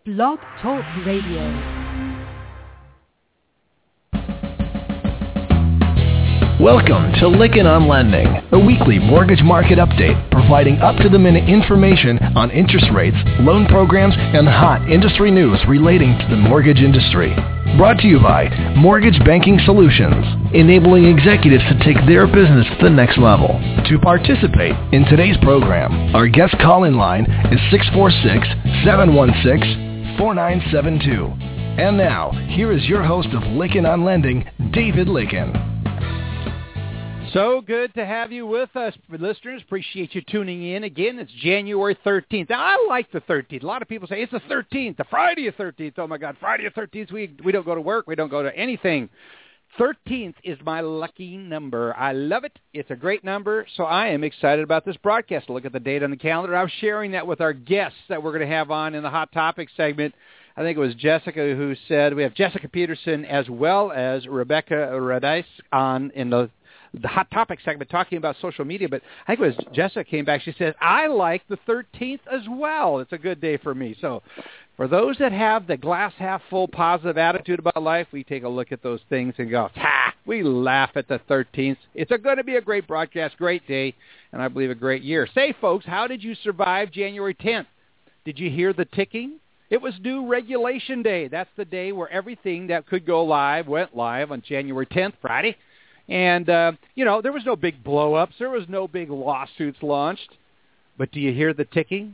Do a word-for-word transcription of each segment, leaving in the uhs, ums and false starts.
Blog Talk Radio. Welcome to Lykken on Lending, a weekly mortgage market update providing up-to-the-minute information on interest rates, loan programs, and hot industry news relating to the mortgage industry. Brought to you by Mortgage Banking Solutions, enabling executives to take their business to the next level. To participate in today's program, our guest call-in line is six four six, seven one six, four nine seven two. And now, here is your host of Lykken on Lending, David Lykken. So good to have you with us, listeners. Appreciate you tuning in. Again, it's January thirteenth. Now, I like the thirteenth. A lot of people say, it's the thirteenth, the Friday the thirteenth. Oh, my God, Friday the thirteenth. We, we don't go to work. We don't go to anything. thirteenth is my lucky number. I love it. It's a great number, so I am excited about this broadcast. Look at the date on the calendar. I was sharing that with our guests that we're going to have on in the Hot Topics segment. I think it was Jessica who said, we have Jessica Peterson as well as Rebecca Radice on in the the Hot Topic segment talking about social media, but I think it was Jessica came back. She says, I like the thirteenth as well. It's a good day for me. So for those that have the glass half full positive attitude about life, we take a look at those things and go, ha, we laugh at the thirteenth. It's going to be a great broadcast, great day, and I believe a great year. Say, folks, how did you survive January tenth? Did you hear the ticking? It was new regulation day. That's the day where everything that could go live went live on January tenth, Friday. And, uh, you know, there was no big blow-ups. There was no big lawsuits launched. But do you hear the ticking?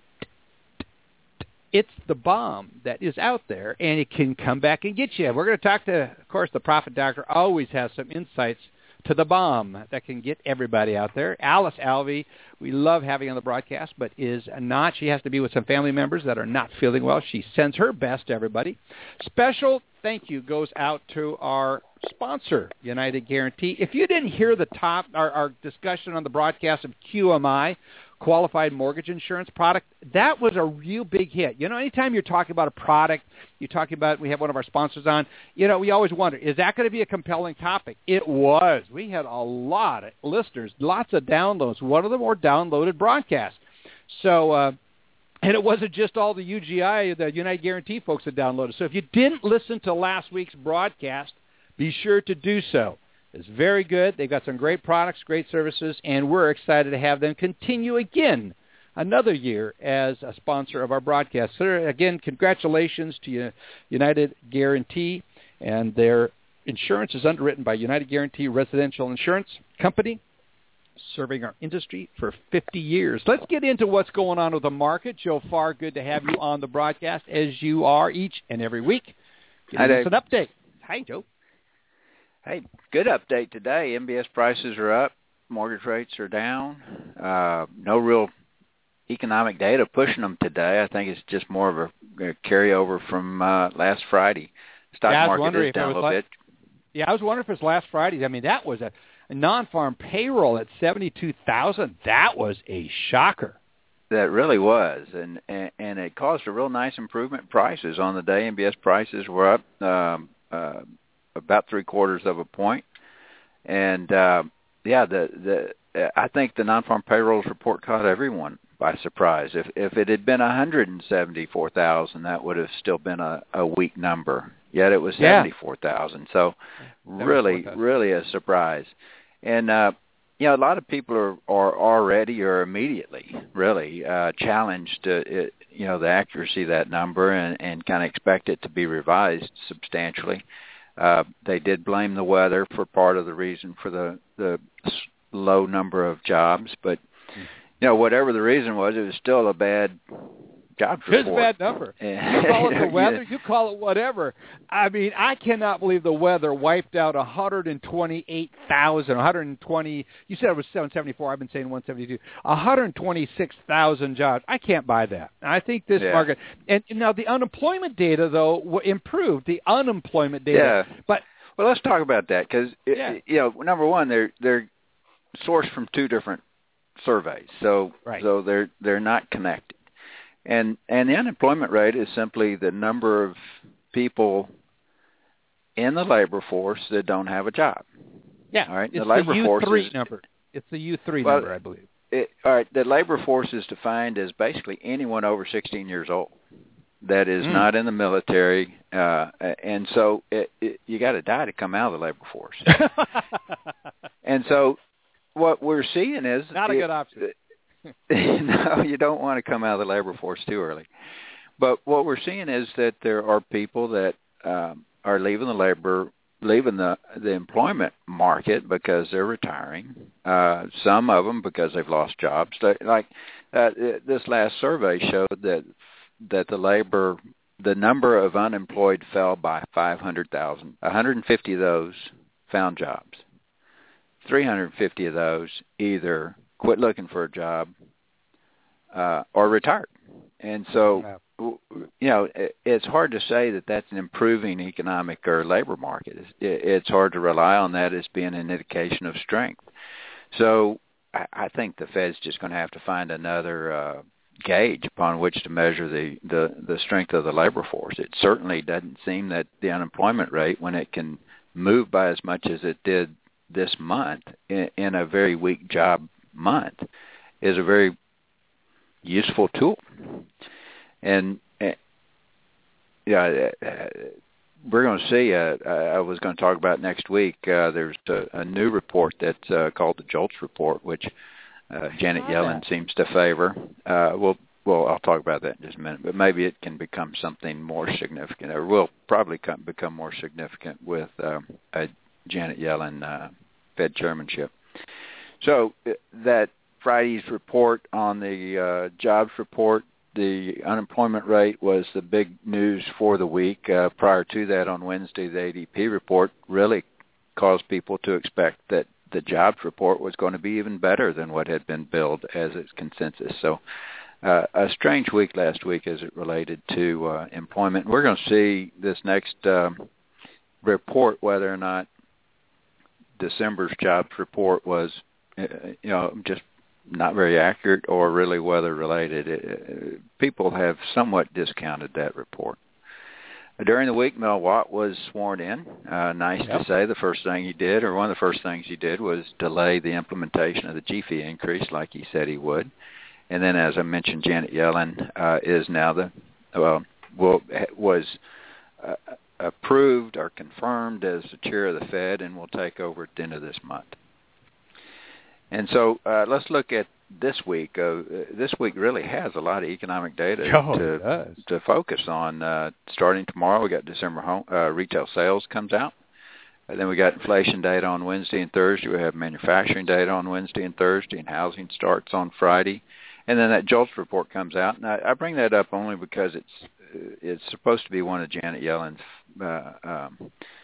It's the bomb that is out there, and it can come back and get you. We're going to talk to, of course, the Profit Doctor always has some insights to the bomb that can get everybody out there. Alice Alvey, we love having on the broadcast, but is not. She has to be with some family members that are not feeling well. She sends her best to everybody. Special thank you goes out to our sponsor, United Guarantee. If you didn't hear the top our, our discussion on the broadcast of Q M I, Qualified Mortgage Insurance Product, that was a real big hit. You know, anytime you're talking about a product, you're talking about, we have one of our sponsors on, you know, we always wonder, is that going to be a compelling topic? It was. We had a lot of listeners, lots of downloads, one of the more downloaded broadcasts. So, uh, and it wasn't just all the U G I, the United Guarantee folks that downloaded. So if you didn't listen to last week's broadcast, be sure to do so. It's very good. They've got some great products, great services, and we're excited to have them continue again another year as a sponsor of our broadcast. So again, congratulations to United Guarantee, and their insurance is underwritten by United Guarantee Residential Insurance Company, serving our industry for fifty years. Let's get into what's going on with the market. Joe Farr, good to have you on the broadcast, as you are each and every week. Give us an update. Hi, Joe. Hey, good update today. M B S prices are up. Mortgage rates are down. Uh, no real economic data pushing them today. I think it's just more of a, a carryover from uh, last Friday. Stock yeah, market is down a little like, bit. Yeah, I was wondering if it's last Friday. I mean, that was a, a non-farm payroll at seventy-two thousand. That was a shocker. That really was, and, and and it caused a real nice improvement in prices on the day. M B S prices were up um, uh, about three quarters of a point, and uh, yeah, the the I think the non-farm payrolls report caught everyone by surprise. If if it had been one hundred seventy-four thousand, that would have still been a, a weak number. Yet it was yeah. seventy-four thousand. So really, really a surprise. And uh, you know, a lot of people are, are already or immediately really uh, challenged, uh, it, you know, the accuracy of that number and, and kind of expect it to be revised substantially. Uh, they did blame the weather for part of the reason for the, the low number of jobs, but you know, whatever the reason was, it was still a bad jobs report. It's a bad number. You call it the weather, you call it whatever. I mean, I cannot believe the weather wiped out one hundred twenty-eight thousand, one hundred twenty. You said it was seven seventy-four. I've been saying one seventy-two. one hundred twenty-six thousand jobs. I can't buy that. I think this yeah. market. And now the unemployment data though improved. The unemployment data. Yeah. But well, let's talk about that because yeah. you know, number one, they're they're sourced from two different surveys, so right. so they're they're not connected. And and the unemployment rate is simply the number of people in the labor force that don't have a job. Yeah, all right. It's the labor the U force three is, number. It's the U three well, number, I believe. It, all right. The labor force is defined as basically anyone over sixteen years old. that is Mm. not in the military, uh, and so it, it, you got to die to come out of the labor force. And so what we're seeing is not a it, good option. No, you don't want to come out of the labor force too early. But what we're seeing is that there are people that um, are leaving the labor, leaving the the employment market because they're retiring. Uh, some of them because they've lost jobs. Like uh, this last survey showed that that the labor, the number of unemployed fell by five hundred thousand. one hundred fifty of those found jobs. three hundred fifty of those either quit looking for a job uh, or retired. And so, you know, it's hard to say that that's an improving economic or labor market. It's hard to rely on that as being an indication of strength. So I think the Fed's just going to have to find another uh, gauge upon which to measure the, the, the strength of the labor force. It certainly doesn't seem that the unemployment rate, when it can move by as much as it did this month in, in a very weak job month, is a very useful tool. And uh, yeah, uh, we're going to see. Uh, I was going to talk about next week. Uh, there's a, a new report that's uh, called the JOLTS report, which uh, Janet Yellen seems to favor. Uh, we'll, well, I'll talk about that in just a minute. But maybe it can become something more significant, or will probably come, become more significant with uh, a Janet Yellen uh, Fed chairmanship. So uh, that Friday's report on the uh, jobs report, the unemployment rate was the big news for the week. Uh, prior to that, on Wednesday, the A D P report really caused people to expect that the jobs report was going to be even better than what had been billed as its consensus. So uh, a strange week last week as it related to uh, employment. We're going to see this next um, report whether or not December's jobs report was, uh, you know, just not very accurate or really weather-related. It, people have somewhat discounted that report. During the week, Mel Watt was sworn in. Uh, nice yep. to say the first thing he did, or one of the first things he did, was delay the implementation of the G fee increase like he said he would. And then, as I mentioned, Janet Yellen uh, is now the, well, will, was uh, approved or confirmed as the chair of the Fed and will take over at the end of this month. And so uh, let's look at this week. Uh, this week really has a lot of economic data oh, to to focus on. Uh, starting tomorrow, we got December home, uh, retail sales comes out. And then we got inflation data on Wednesday and Thursday. We have manufacturing data on Wednesday and Thursday, and housing starts on Friday. And then that JOLTS report comes out. And I, I bring that up only because it's it's supposed to be one of Janet Yellen's uh, um,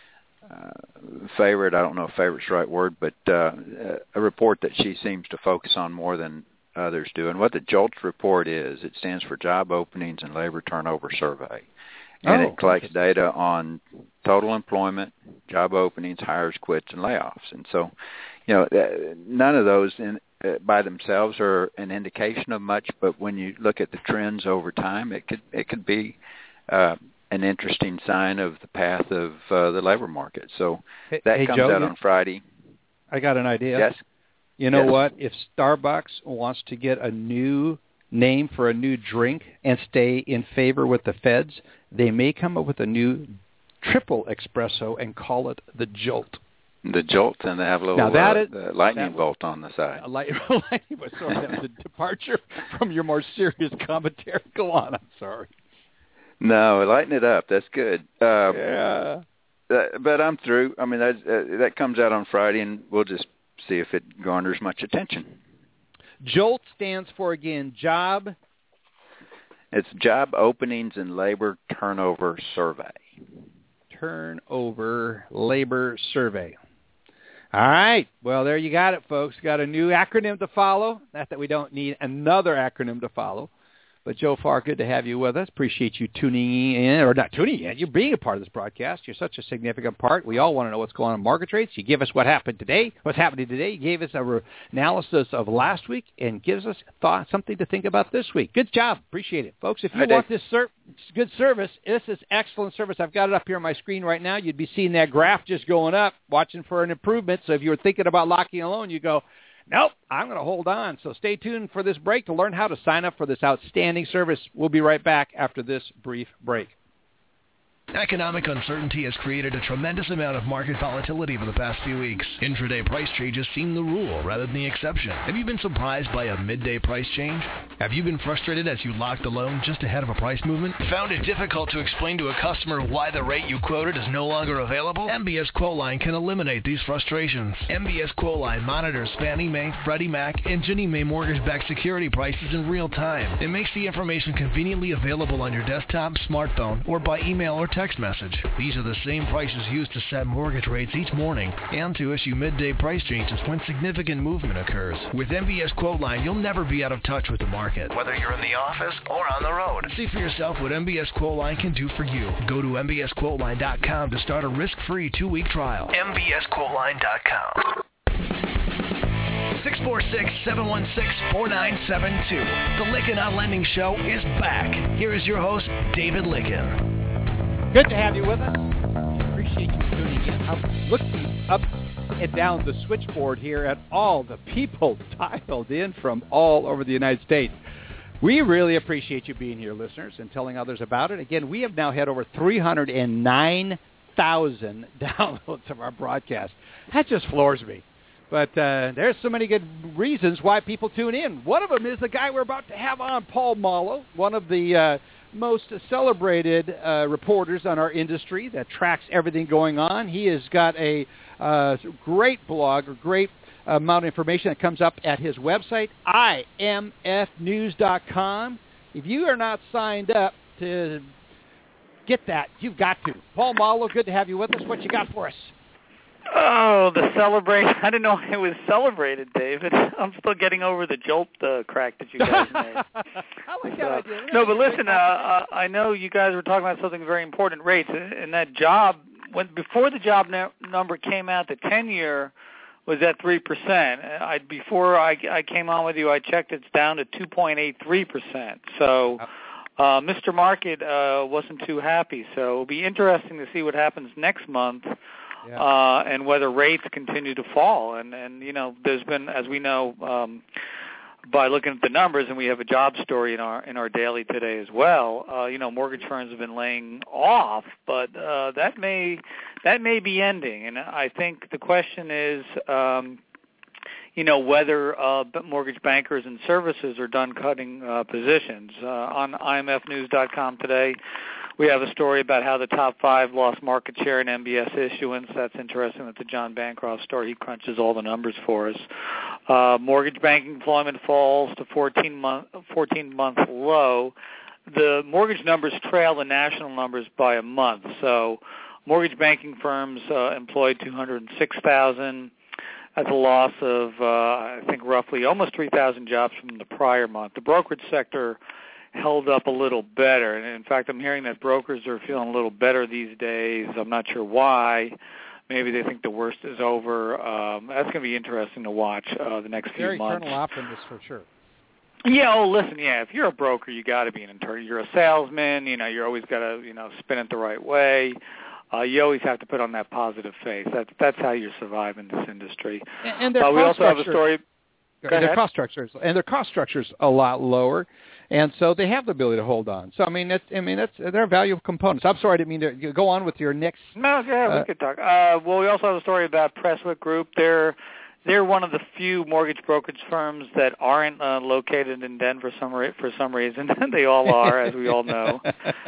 Uh, favorite, I don't know if favorite's the right word, but uh, a report that she seems to focus on more than others do. And what the JOLTS report is, it stands for Job Openings and Labor Turnover Survey. And oh, it collects data on total employment, job openings, hires, quits, and layoffs. And so, you know, none of those in, uh, by themselves are an indication of much, but when you look at the trends over time, it could it could be uh, an interesting sign of the path of uh, the labor market. So hey, that hey, comes Joe, out on Friday. I got an idea. Yes. You know yes. what? If Starbucks wants to get a new name for a new drink and stay in favor with the feds, they may come up with a new triple espresso and call it the Jolt. The Jolt, and they have a little now that uh, is, the lightning that bolt on the side. A light, lightning bolt. Sorry, that was a departure from your more serious commentary. Go on. I'm sorry. No, lighten it up. That's good. Uh, yeah. Uh, but I'm through. I mean, that, uh, that comes out on Friday, and we'll just see if it garners much attention. JOLT stands for, again, Job. It's Job Openings and Labor Turnover Survey. Turnover Labor Survey. All right. Well, there you got it, folks. Got a new acronym to follow. Not that we don't need another acronym to follow. But Joe Farr, good to have you with us. Appreciate you tuning in, or not tuning in, you're being a part of this broadcast. You're such a significant part. We all want to know what's going on in market rates. You give us what happened today, what's happening today. You gave us a re- analysis of last week and gives us thought, something to think about this week. Good job. Appreciate it. Folks, if you I want did. this ser- good service, this is excellent service. I've got it up here on my screen right now. You'd be seeing that graph just going up, watching for an improvement. So if you were thinking about locking a loan, you go, nope, I'm going to hold on. So stay tuned for this break to learn how to sign up for this outstanding service. We'll be right back after this brief break. Economic uncertainty has created a tremendous amount of market volatility over the past few weeks. Intraday price changes seem the rule rather than the exception. Have you been surprised by a midday price change? Have you been frustrated as you locked a loan just ahead of a price movement? Found it difficult to explain to a customer why the rate you quoted is no longer available? M B S Quoteline can eliminate these frustrations. M B S Quoteline monitors Fannie Mae, Freddie Mac, and Ginnie Mae mortgage-backed security prices in real time. It makes the information conveniently available on your desktop, smartphone, or by email or text message. These are the same prices used to set mortgage rates each morning and to issue midday price changes when significant movement occurs. With M B S Quoteline, you'll never be out of touch with the market, whether you're in the office or on the road. See for yourself what M B S Quoteline can do for you. Go to M B S Quoteline dot com to start a risk-free two-week trial. M B S Quoteline dot com. six four six, seven one six, four nine seven two. The Lykken on Lending Show is back. Here is your host, David Lykken. Good to have you with us. Appreciate you tuning in. I'm looking up and down the switchboard here at all the people dialed in from all over the United States. We really appreciate you being here, listeners, and telling others about it. Again, we have now had over three hundred nine thousand downloads of our broadcast. That just floors me. But uh, there's so many good reasons why people tune in. One of them is the guy we're about to have on, Paul Mallow, one of the uh, most celebrated uh, reporters on our industry that tracks everything going on. He has got a uh, great blog, a great amount of information that comes up at his website, I M F news dot com. If you are not signed up to get that, you've got to. Paul Mallow, good to have you with us. What you got for us? Oh, the celebration. I didn't know it was celebrated, David. I'm still getting over the jolt uh, crack that you guys made. I like that so, idea. No, but listen, uh, uh, I know you guys were talking about something very important, rates. And that job, when before the job no, number came out, the ten-year was at three percent. I, before I, I came on with you, I checked it's down to two point eight three percent. So uh, Mister Market uh, wasn't too happy. So it'll be interesting to see what happens next month. Yeah. Uh, and whether rates continue to fall. And, and, you know, there's been, as we know, um, by looking at the numbers, and we have a job story in our in our daily today as well, uh, you know, mortgage firms have been laying off, but uh, that may that may be ending. And I think the question is, um, you know, whether uh, mortgage bankers and services are done cutting uh, positions. Uh, on I M F news dot com today, we have a story about how the top five lost market share in M B S issuance. That's interesting. That's a John Bancroft story. He crunches all the numbers for us. Uh, mortgage banking employment falls to fourteen month fourteen month low. The mortgage numbers trail the national numbers by a month. So mortgage banking firms uh, employed two hundred six thousand. That's a loss of, uh, I think, roughly almost three thousand jobs from the prior month. The brokerage sector held up a little better. And, in fact, I'm hearing that brokers are feeling a little better these days. I'm not sure why. Maybe they think the worst is over. Um, that's going to be interesting to watch uh, the next few Very months. eternal optimist for sure. Yeah, oh, listen, yeah, if you're a broker, you got to be an internal. You're a salesman, you know, you're always got to, you know, spin it the right way. Uh, you always have to put on that positive face. That's that's how you survive in this industry. And, and their uh, cost we also have a structure, story. Go their ahead. cost structures and their cost structures a lot lower, and so they have the ability to hold on. So I mean, that's I mean that's they're valuable components. I'm sorry, I didn't mean to go on with your next. No, yeah, uh, we could talk. Uh, well, we also have a story about Presswick Group. They're They're one of the few mortgage brokerage firms that aren't uh, located in Denver some re- for some reason. They all are, as we all know.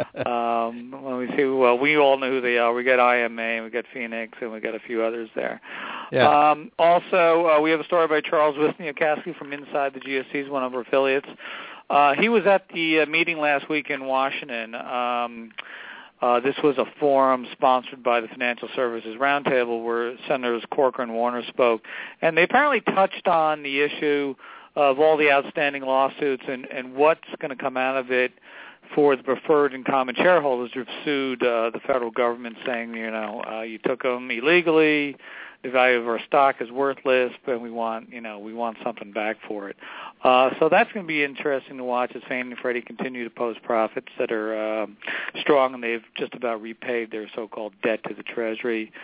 Um, let me see. Well, we all know who they are. We got I M A, and we got Phoenix, and we got a few others there. Yeah. Um, also, uh, we have a story by Charles Wisniewski from Inside the G S Cs, one of our affiliates. Uh, he was at the uh, meeting last week in Washington. Um, Uh, this was a forum sponsored by the Financial Services Roundtable where Senators Corker and Warner spoke, and they apparently touched on the issue of all the outstanding lawsuits and, and what's going to come out of it for the preferred and common shareholders who've sued uh, the federal government saying, you know, uh, you took them illegally, the value of our stock is worthless, but we want, you know, we want something back for it. Uh, so that's going to be interesting to watch as Fannie and Freddie continue to post profits that are uh, strong, and they've just about repaid their so-called debt to the Treasury.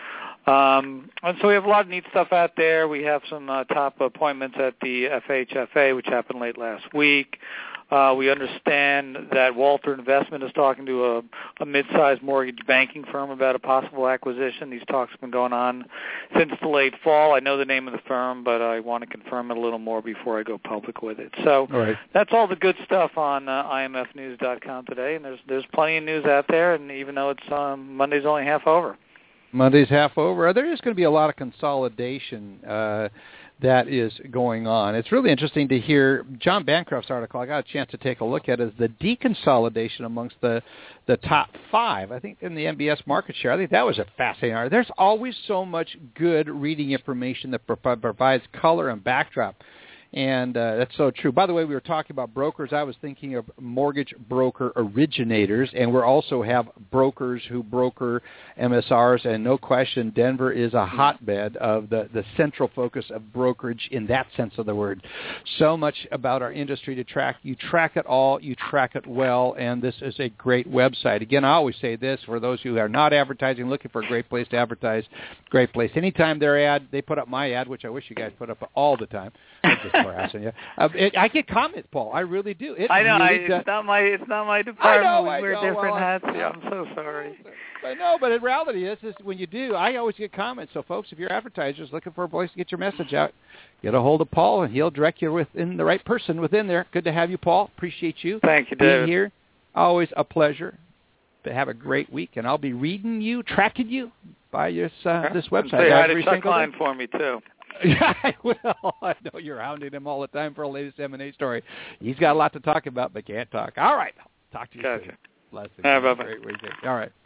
Um, and so we have a lot of neat stuff out there. We have some uh, top appointments at the F H F A, which happened late last week. Uh, we understand that Walter Investment is talking to a, a mid-sized mortgage banking firm about a possible acquisition. These talks have been going on since the late fall. I know the name of the firm, but I want to confirm it a little more before I go public with it. So all right. That's all the good stuff on uh, I M F news dot com today, and there's there's plenty of news out there, and even though it's um, Monday's only half over. Monday's half over. There is going to be a lot of consolidation uh, that is going on. It's really interesting to hear John Bancroft's article. I got a chance to take a look at it, is the deconsolidation amongst the the top five. I think in the M B S market share, I think that was a fascinating article. There's always so much good reading information that pro- provides color and backdrop. And uh, that's so true. By the way, we were talking about brokers. I was thinking of mortgage broker originators, and we also have brokers who broker M S Rs. And no question, Denver is a hotbed of the, the central focus of brokerage in that sense of the word. So much about our industry to track. You track it all. You track it well, and this is a great website. Again, I always say this, for those who are not advertising, looking for a great place to advertise, great place. Anytime their ad, they put up my ad, which I wish you guys put up all the time. Just harassing you. Uh, it, I get comments, Paul. I really do. It I know. Really I, does. It's not my. It's not my department. I know, we I wear know. different Well, hats. I, Yeah, I'm so sorry. I know, but the reality is, is when you do, I always get comments. So, folks, if you're advertisers looking for a place to get your message out, get a hold of Paul, and he'll direct you within the right person within there. Good to have you, Paul. Appreciate you. Thank you, being David. here. Always a pleasure. But have a great week, and I'll be reading you, tracking you by this uh, this website. Say hi to every Chuck single Klein day. for me too. Yeah, I will. I know you're hounding him all the time for a latest M and A story. He's got a lot to talk about, but can't talk. All right. Talk to you Gotcha. soon. Blessings. All right, bye-bye. Great weekend. All right.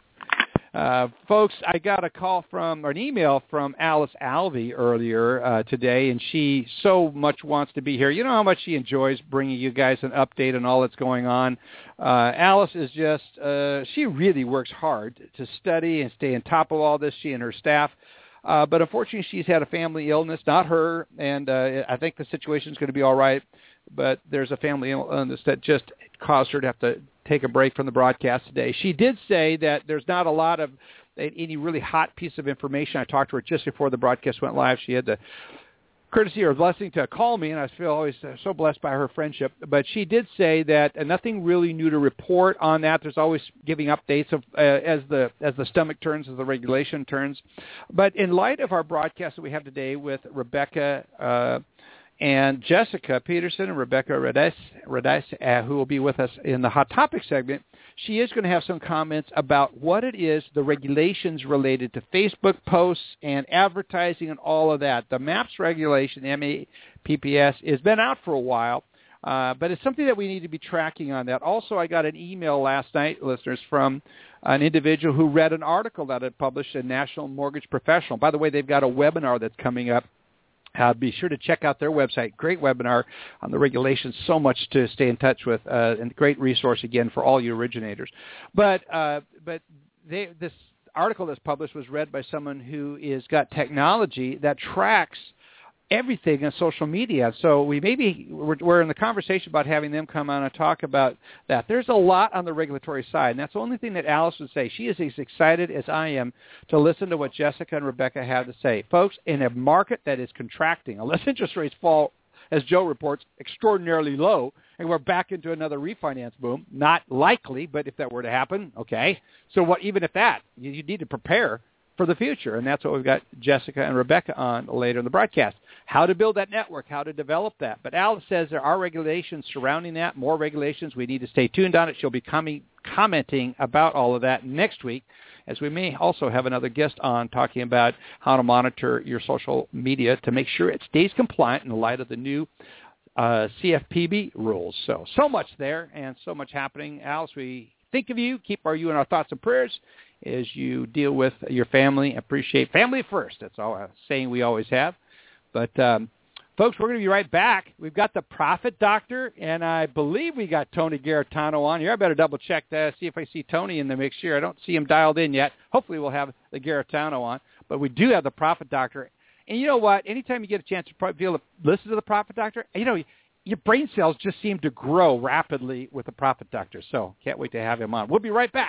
Uh, folks, I got a call from, or an email from Alice Alvey earlier uh, today, and she so much wants to be here. You know how much she enjoys bringing you guys an update on all that's going on. Uh, Alice is just, uh, she really works hard to study and stay on top of all this, she and her staff. Uh, but unfortunately, she's had a family illness, not her, and uh, I think the situation's going to be all right. But there's a family illness that just caused her to have to take a break from the broadcast today. She did say that there's not a lot of any really hot piece of information. I talked to her just before the broadcast went live. She had the courtesy or blessing to call me, and I feel always so blessed by her friendship. But she did say that uh, nothing really new to report on that. There's always giving updates of uh, as the as the stomach turns, as the regulation turns. But in light of our broadcast that we have today with Rebecca uh, and Jessica Peterson and Rebecca Radice, Radice uh, who will be with us in the Hot Topic segment, she is going to have some comments about what it is, the regulations related to Facebook posts and advertising and all of that. The MAPS regulation, M A P P S, has been out for a while, uh, but it's something that we need to be tracking on that. Also, I got an email last night, listeners, from an individual who read an article that I published in National Mortgage Professional. By the way, they've got a webinar that's coming up. Uh, be sure to check out their website. Great webinar on the regulations. So much to stay in touch with, uh, and great resource again for all you originators. But uh, but they, this article that's published was read by someone who is got technology that tracks everything on social media. So we maybe we're, we're in the conversation about having them come on and talk about that. There's a lot on the regulatory side, and that's the only thing that Alice would say. She is as excited as I am to listen to what Jessica and Rebecca have to say. Folks, in a market that is contracting, unless interest rates fall, as Joe reports, extraordinarily low, and we're back into another refinance boom, not likely, but if that were to happen, okay. So what? Even if that, you, you need to prepare for the future, and that's what we've got Jessica and Rebecca on later in the broadcast. How to build that network, how to develop that. But Alice says there are regulations surrounding that, more regulations. We need to stay tuned on it. She'll be coming, commenting about all of that next week, as we may also have another guest on talking about how to monitor your social media to make sure it stays compliant in light of the new uh, C F P B rules. So, so much there and so much happening. Alice, we think of you, keep our you in our thoughts and prayers as you deal with your family. Appreciate family first. That's all a saying we always have. But, um, folks, we're going to be right back. We've got the Profit Doctor, and I believe we got Tony Garitano on here. I better double-check that, see if I see Tony in the mix here. I don't see him dialed in yet. Hopefully we'll have the Garitano on. But we do have the Profit Doctor. And you know what? Anytime you get a chance to be able to listen to the Profit Doctor, you know, your brain cells just seem to grow rapidly with the Profit Doctor. So can't wait to have him on. We'll be right back.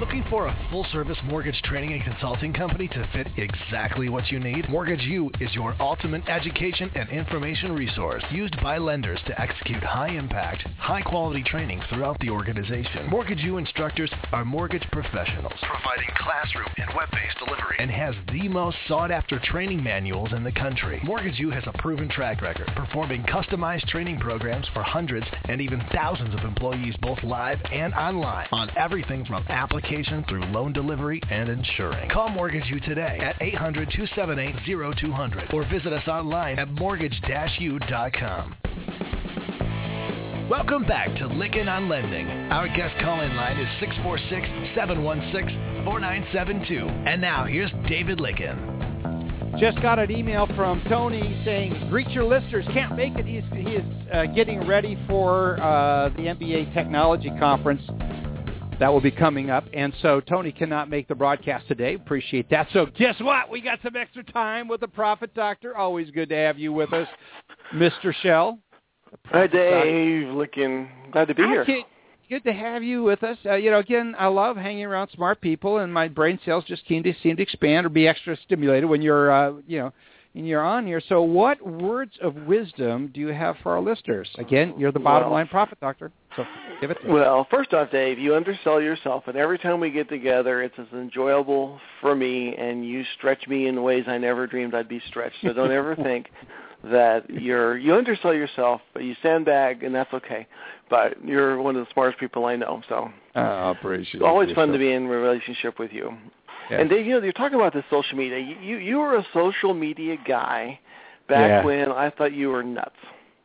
Looking for a full-service mortgage training and consulting company to fit exactly what you need? Mortgage U is your ultimate education and information resource used by lenders to execute high-impact, high-quality training throughout the organization. Mortgage U instructors are mortgage professionals, providing classroom and web-based delivery, and has the most sought-after training manuals in the country. Mortgage U has a proven track record, performing customized training programs for hundreds and even thousands of employees both live and online on everything from application through loan delivery and insuring. Call Mortgage U today at eight hundred, two seven eight, zero two zero zero or visit us online at mortgage dash u dot com. Welcome back to Lykken on Lending. Our guest call-in line is six four six, seven one six, four nine seven two. And now, here's David Lykken. Just got an email from Tony saying, greet your listeners. Can't make it. He's, he is uh, getting ready for uh, the M B A Technology Conference that will be coming up. And so Tony cannot make the broadcast today. Appreciate that. So guess what? We got some extra time with the Profit Doctor. Always good to have you with us, Mister Shell. Hi, Dave. Lykken. Glad to be here. Good, good to have you with us. Uh, you know, again, I love hanging around smart people, and my brain cells just seem to seem to expand or be extra stimulated when you're, uh, you know, when you're on here. So, what words of wisdom do you have for our listeners? Again, you're the bottom well, line Profit Doctor. So, give it to me. Well, first off, Dave, you undersell yourself, and every time we get together, it's as enjoyable for me, and you stretch me in ways I never dreamed I'd be stretched. So, don't ever think that you're you undersell yourself, but you sandbag, and that's okay. But you're one of the smartest people I know, so I appreciate it. Always fun to be in a relationship with you. Yeah. And Dave, you know, you're talking about the social media. You you, you were a social media guy back yeah. when I thought you were nuts,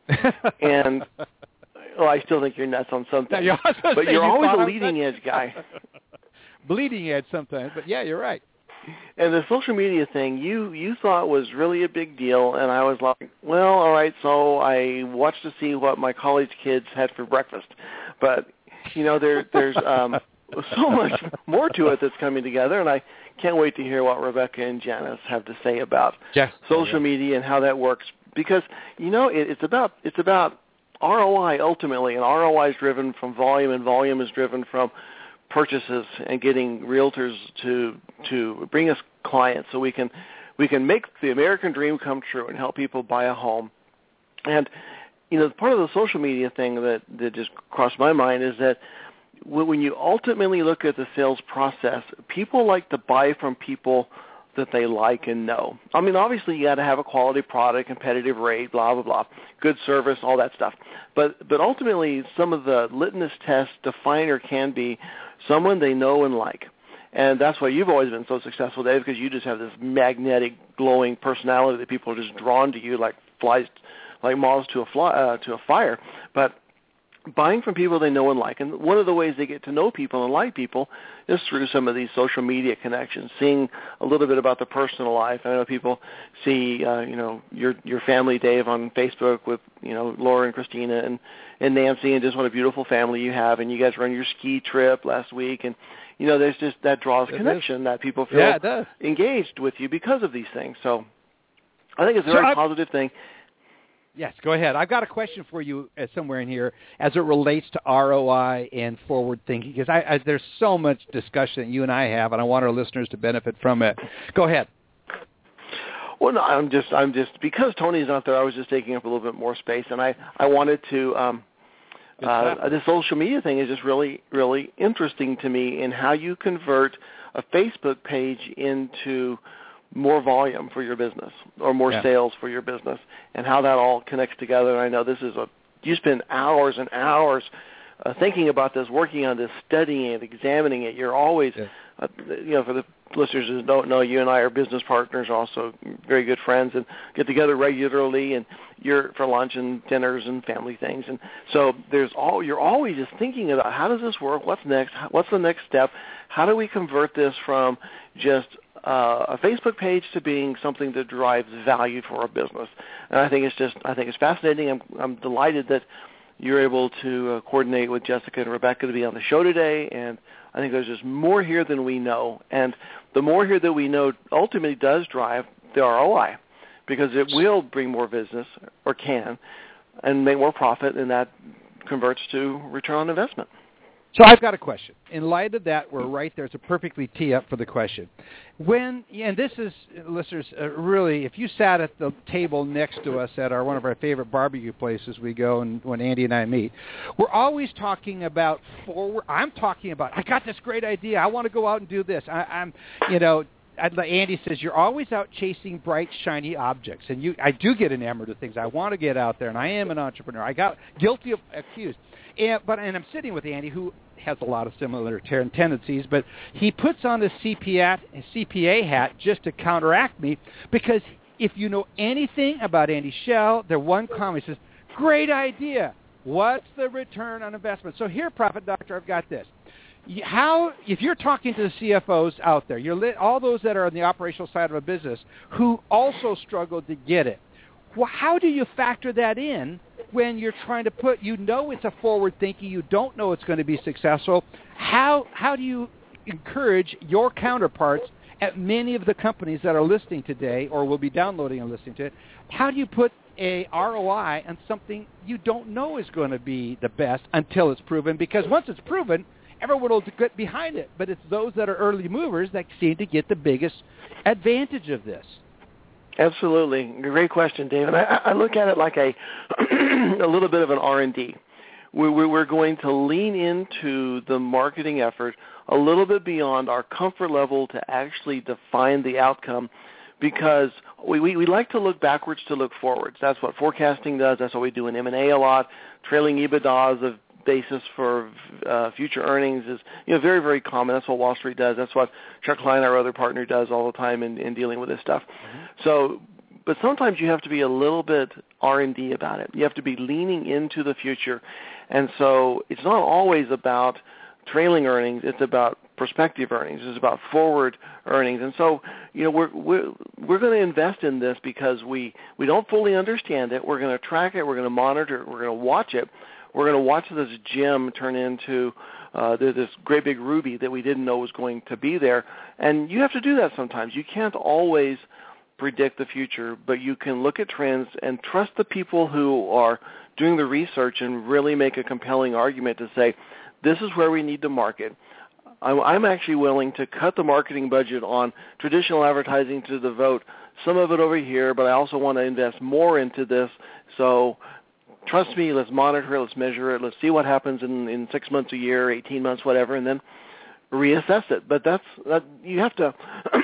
and well, I still think you're nuts on some things, you're but you're you always a I'm leading edge guy. Bleeding edge sometimes, but yeah, you're right. And the social media thing, you, you thought was really a big deal, and I was like, well, all right, so I watched to see what my college kids had for breakfast. But, you know, there, there's um, so much more to it that's coming together, and I can't wait to hear what Rebecca and Janice have to say about yeah. social yeah. media and how that works. Because, you know, it, it's about it's about R O I ultimately, and R O I is driven from volume, and volume is driven from purchases and getting realtors to to bring us clients so we can we can make the American dream come true and help people buy a home. And you know, part of the social media thing that, that just crossed my mind is that when you ultimately look at the sales process, people like to buy from people that they like and know. I mean, obviously you got to have a quality product, competitive rate, blah blah blah, good service, all that stuff. But but ultimately, some of the litmus test definer can be someone they know and like. And that's why you've always been so successful, Dave, because you just have this magnetic, glowing personality that people are just drawn to you like flies, like moths to a fly, uh, to a fire. But buying from people they know and like, and one of the ways they get to know people and like people is through some of these social media connections, seeing a little bit about the personal life. I know people see, uh, you know, your your family, Dave, on Facebook with, you know, Laura and Christina and, and Nancy, and just what a beautiful family you have, and you guys were on your ski trip last week, and, you know, there's just that draws it connection is. that people feel yeah, it does. engaged with you because of these things. So I think it's a very so positive thing. Yes, go ahead. I've got a question for you uh, somewhere in here as it relates to R O I and forward thinking, because I, I, there's so much discussion that you and I have, and I want our listeners to benefit from it. Go ahead. Well, no, I'm just, I'm just because Tony's not there. I was just taking up a little bit more space, and I, I wanted to. Um, uh, the social media thing is just really, really interesting to me in how you convert a Facebook page into more volume for your business or more yeah. sales for your business, and how that all connects together. And I know this is a you spend hours and hours uh, thinking about this, working on this, studying it, examining it. You're always, yeah. uh, you know, for the listeners who don't know, you and I are business partners, also very good friends, and get together regularly, and you're for lunch and dinners and family things. And so there's all you're always just thinking about how does this work? What's next? What's the next step? How do we convert this from just Uh, a Facebook page to being something that drives value for our business? And I think it's just, I think it's fascinating. I'm, I'm delighted that you're able to uh, coordinate with Jessica and Rebecca to be on the show today, and I think there's just more here than we know. And the more here that we know ultimately does drive the R O I, because it will bring more business, or can, and make more profit, and that converts to return on investment. So I've got a question. In light of that, we're right there. It's a perfectly tee up for the question. When, and this is, listeners, uh, really, if you sat at the table next to us at our one of our favorite barbecue places we go and when Andy and I meet, we're always talking about forward. I'm talking about, I got this great idea. I want to go out and do this. I, I'm, you know, I'd, Andy says, you're always out chasing bright, shiny objects. And you, I do get enamored of things. I want to get out there, and I am an entrepreneur. I got guilty of accused. And, but, and I'm sitting with Andy, who has a lot of similar tendencies, but he puts on a C P A, a C P A hat just to counteract me, because if you know anything about Andy Schell, their one comment says, great idea. What's the return on investment? So here, Profit Doctor, I've got this. How, if you're talking to the C F Os out there, you're lit, all those that are on the operational side of a business who also struggle to get it, well, how do you factor that in when you're trying to put, you know it's a forward thinking, you don't know it's going to be successful. How, how do you encourage your counterparts at many of the companies that are listening today or will be downloading and listening to it? How do you put a R O I on something you don't know is going to be the best until it's proven? Because once it's proven, everyone will get behind it, but it's those that are early movers that seem to get the biggest advantage of this. Absolutely. Great question, David. I, I look at it like a a little bit of an R and D. We, we're going to lean into the marketing effort a little bit beyond our comfort level to actually define the outcome, because we, we, we like to look backwards to look forwards. That's what forecasting does. That's what we do in M and A a lot. Trailing EBITDAs of basis for uh, future earnings is, you know, very, very common. That's what Wall Street does. That's what Chuck Klein, our other partner, does all the time in, in dealing with this stuff. Mm-hmm. So, but sometimes you have to be a little bit R and D about it. You have to be leaning into the future. And so it's not always about trailing earnings. It's about prospective earnings. It's about forward earnings. And so, you know, we're we're, we're going to invest in this because we, we don't fully understand it. We're going to track it. We're going to monitor it. We're going to watch it. We're going to watch this gem turn into uh, this great big ruby that we didn't know was going to be there. And you have to do that sometimes. You can't always predict the future, but you can look at trends and trust the people who are doing the research and really make a compelling argument to say, this is where we need to market. I'm, I'm actually willing to cut the marketing budget on traditional advertising to devote some of it over here, but I also want to invest more into this. So trust me, let's monitor it, let's measure it, let's see what happens in, in six months, a year, eighteen months, whatever, and then reassess it. But that's that you have to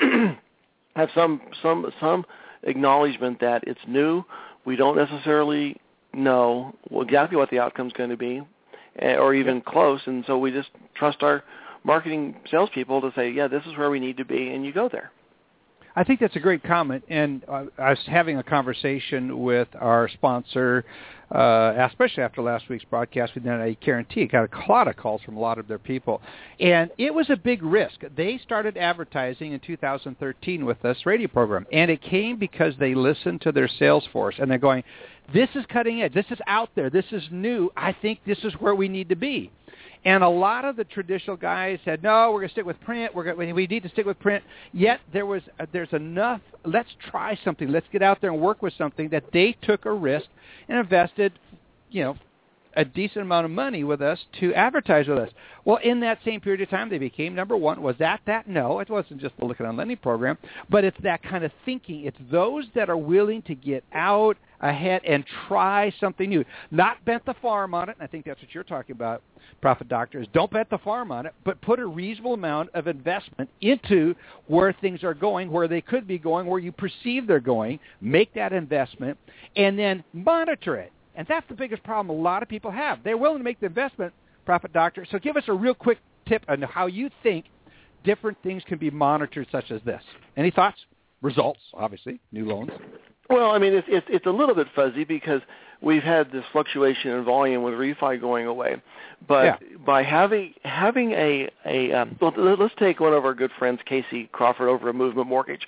have some some some acknowledgement that it's new. We don't necessarily know exactly what the outcome is going to be, or even close, and so we just trust our marketing salespeople to say, yeah, this is where we need to be, and you go there. I think that's a great comment, and uh, I was having a conversation with our sponsor, uh, especially after last week's broadcast with a guarantee. Got a lot of calls from a lot of their people, and it was a big risk. They started advertising in two thousand thirteen with this radio program, and it came because they listened to their sales force, and they're going, this is cutting edge, this is out there, this is new, I think this is where we need to be. And a lot of the traditional guys said, no, we're going to stick with print. We're going to, we need to stick with print. Yet there was there's enough, let's try something. Let's get out there and work with something that they took a risk and invested, you know, a decent amount of money with us to advertise with us. Well, in that same period of time, they became number one. Was that that? No, it wasn't just the Looking on Lending program, but it's that kind of thinking. It's those that are willing to get out ahead and try something new. Not bet the farm on it, and I think that's what you're talking about, Profit Doctor, is don't bet the farm on it, but put a reasonable amount of investment into where things are going, where they could be going, where you perceive they're going. Make that investment, and then monitor it. And that's the biggest problem a lot of people have. They're willing to make the investment, Profit Doctor. So give us a real quick tip on how you think different things can be monitored such as this. Any thoughts? Results, obviously, new loans. Well, I mean, it's, it's, it's a little bit fuzzy because we've had this fluctuation in volume with refi going away. But yeah. by having having a, a um, well, let's take one of our good friends, Casey Crawford, over at Movement Mortgage.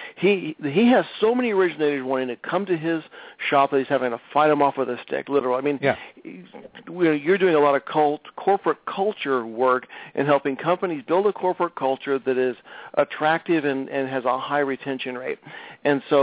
He he has so many originators wanting to come to his shop that he's having to fight them off with a stick, literally. I mean, yeah. You're doing a lot of cult, corporate culture work and helping companies build a corporate culture that is attractive and, and has a high retention rate. And so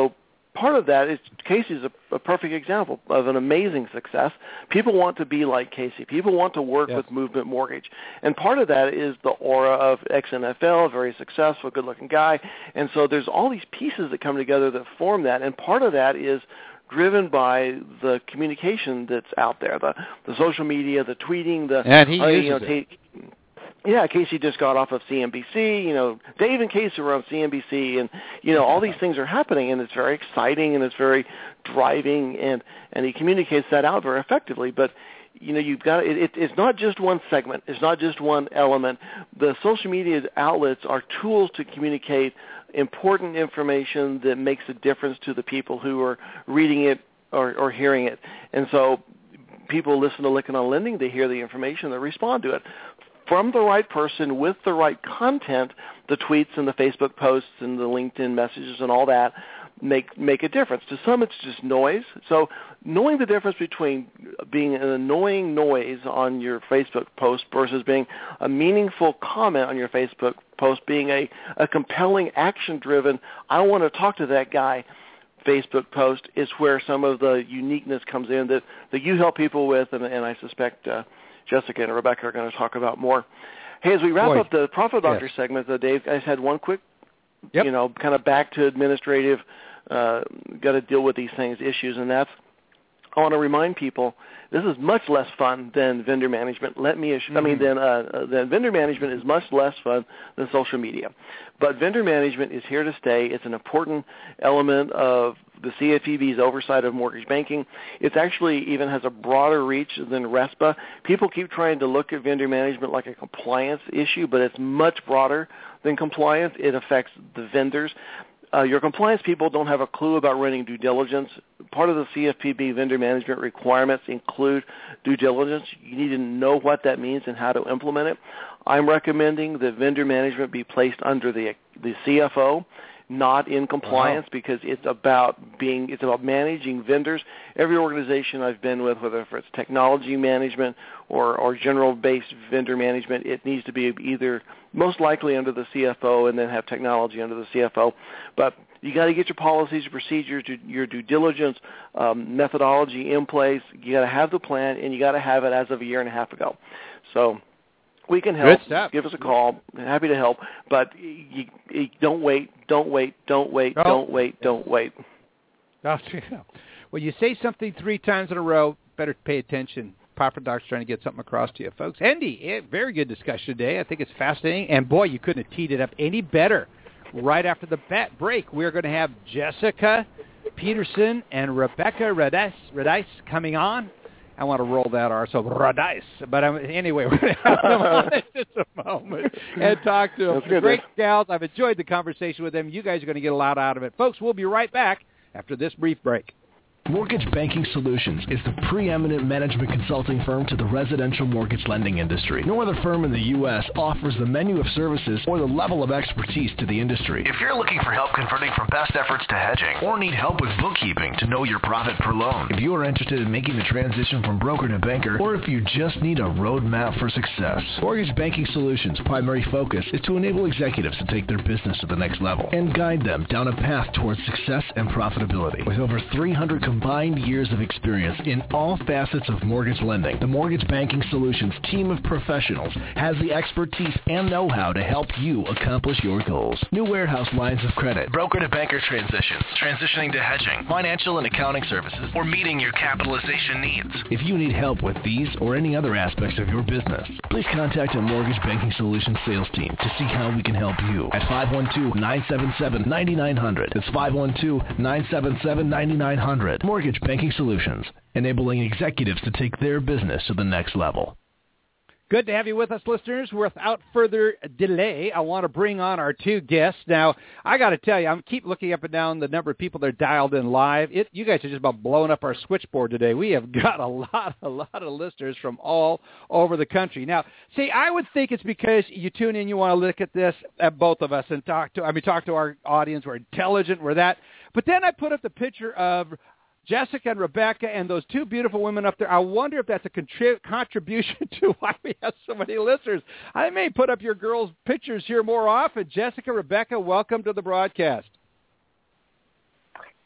part of that is Casey's a, a perfect example of an amazing success. People want to be like Casey. People want to work yes. with Movement Mortgage. And part of that is the aura of ex-N F L, very successful, good-looking guy. And so there's all these pieces that come together that form that. And part of that is driven by the communication that's out there, the the social media, the tweeting, the and he uh, uses you know, it. ta- yeah, Casey just got off of C N B C. You know, Dave and Casey were on C N B C, and you know all these things are happening, and it's very exciting and it's very driving, and and he communicates that out very effectively. But you know, you've got it, it, it's not just one segment, it's not just one element. The social media outlets are tools to communicate important information that makes a difference to the people who are reading it or, or hearing it. And so people listen to Lykken on Lending, they hear the information, they respond to it. From the right person with the right content, the tweets and the Facebook posts and the LinkedIn messages and all that make make a difference. To some, it's just noise. So knowing the difference between being an annoying noise on your Facebook post versus being a meaningful comment on your Facebook post, being a, a compelling, action-driven, I want to talk to that guy Facebook post is where some of the uniqueness comes in that, that you help people with, and, and I suspect uh, Jessica and Rebecca are going to talk about more. Hey, as we wrap Boy. up the Profit Doctor yes. segment, though, Dave, I just had one quick, yep. you know, kind of back to administrative, uh, got to deal with these things, issues, and that's, I want to remind people, this is much less fun than vendor management. Let me, mm-hmm. I mean, then uh, then vendor management is much less fun than social media. But vendor management is here to stay. It's an important element of the C F P B's oversight of mortgage banking. It actually even has a broader reach than RESPA. People keep trying to look at vendor management like a compliance issue, but it's much broader than compliance. It affects the vendors. Uh, your compliance people don't have a clue about running due diligence. Part of the C F P B vendor management requirements include due diligence. You need to know what that means and how to implement it. I'm recommending that vendor management be placed under the the C F O, not in compliance, wow. because it's about being it's about managing vendors. Every organization I've been with, whether it's technology management or, or general-based vendor management, it needs to be either most likely under the C F O and then have technology under the C F O. But you got to get your policies, your procedures, your due diligence um, methodology in place. You got to have the plan, and you got to have it as of a year and a half ago. So we can help. Give us a call. Happy to help. But you, you don't wait. Don't wait. Don't wait. Oh. Don't wait. Don't wait. Oh, well, you say something three times in a row, better pay attention. Profit Doc's trying to get something across to you, folks. Andy, very good discussion today. I think it's fascinating. And, boy, you couldn't have teed it up any better. Right after the bat break, we're going to have Jessica Peterson and Rebecca Radice, Radice coming on. I want to roll that R, so Radice. But um, anyway, we're going to have them on in just a moment and talk to them. Good, great gals. I've enjoyed the conversation with them. You guys are going to get a lot out of it. Folks, we'll be right back after this brief break. Mortgage Banking Solutions is the preeminent management consulting firm to the residential mortgage lending industry. No other firm in the U S offers the menu of services or the level of expertise to the industry. If you're looking for help converting from past efforts to hedging or need help with bookkeeping to know your profit per loan, if you are interested in making the transition from broker to banker, or if you just need a roadmap for success, Mortgage Banking Solutions' primary focus is to enable executives to take their business to the next level and guide them down a path towards success and profitability. With over three hundred combined years of experience in all facets of mortgage lending, the Mortgage Banking Solutions team of professionals has the expertise and know-how to help you accomplish your goals. New warehouse lines of credit, broker to banker transitions, transitioning to hedging, financial and accounting services, or meeting your capitalization needs. If you need help with these or any other aspects of your business, please contact a Mortgage Banking Solutions sales team to see how we can help you at five one two, nine seven seven, nine nine zero zero. That's five one two, nine seven seven, nine nine zero zero. Mortgage Banking Solutions, enabling executives to take their business to the next level. Good to have you with us, listeners. Without further delay, I want to bring on our two guests. Now, I got to tell you, I keep looking up and down the number of people that are dialed in live. It, you guys are just about blowing up our switchboard today. We have got a lot, a lot of listeners from all over the country. Now, see, I would think it's because you tune in, you want to look at this, at both of us, and talk to, I mean, talk to our audience. We're intelligent, we're that. But then I put up the picture of Jessica and Rebecca and those two beautiful women up there. I wonder if that's a contri- contribution to why we have so many listeners. I may put up your girls' pictures here more often. Jessica, Rebecca, welcome to the broadcast.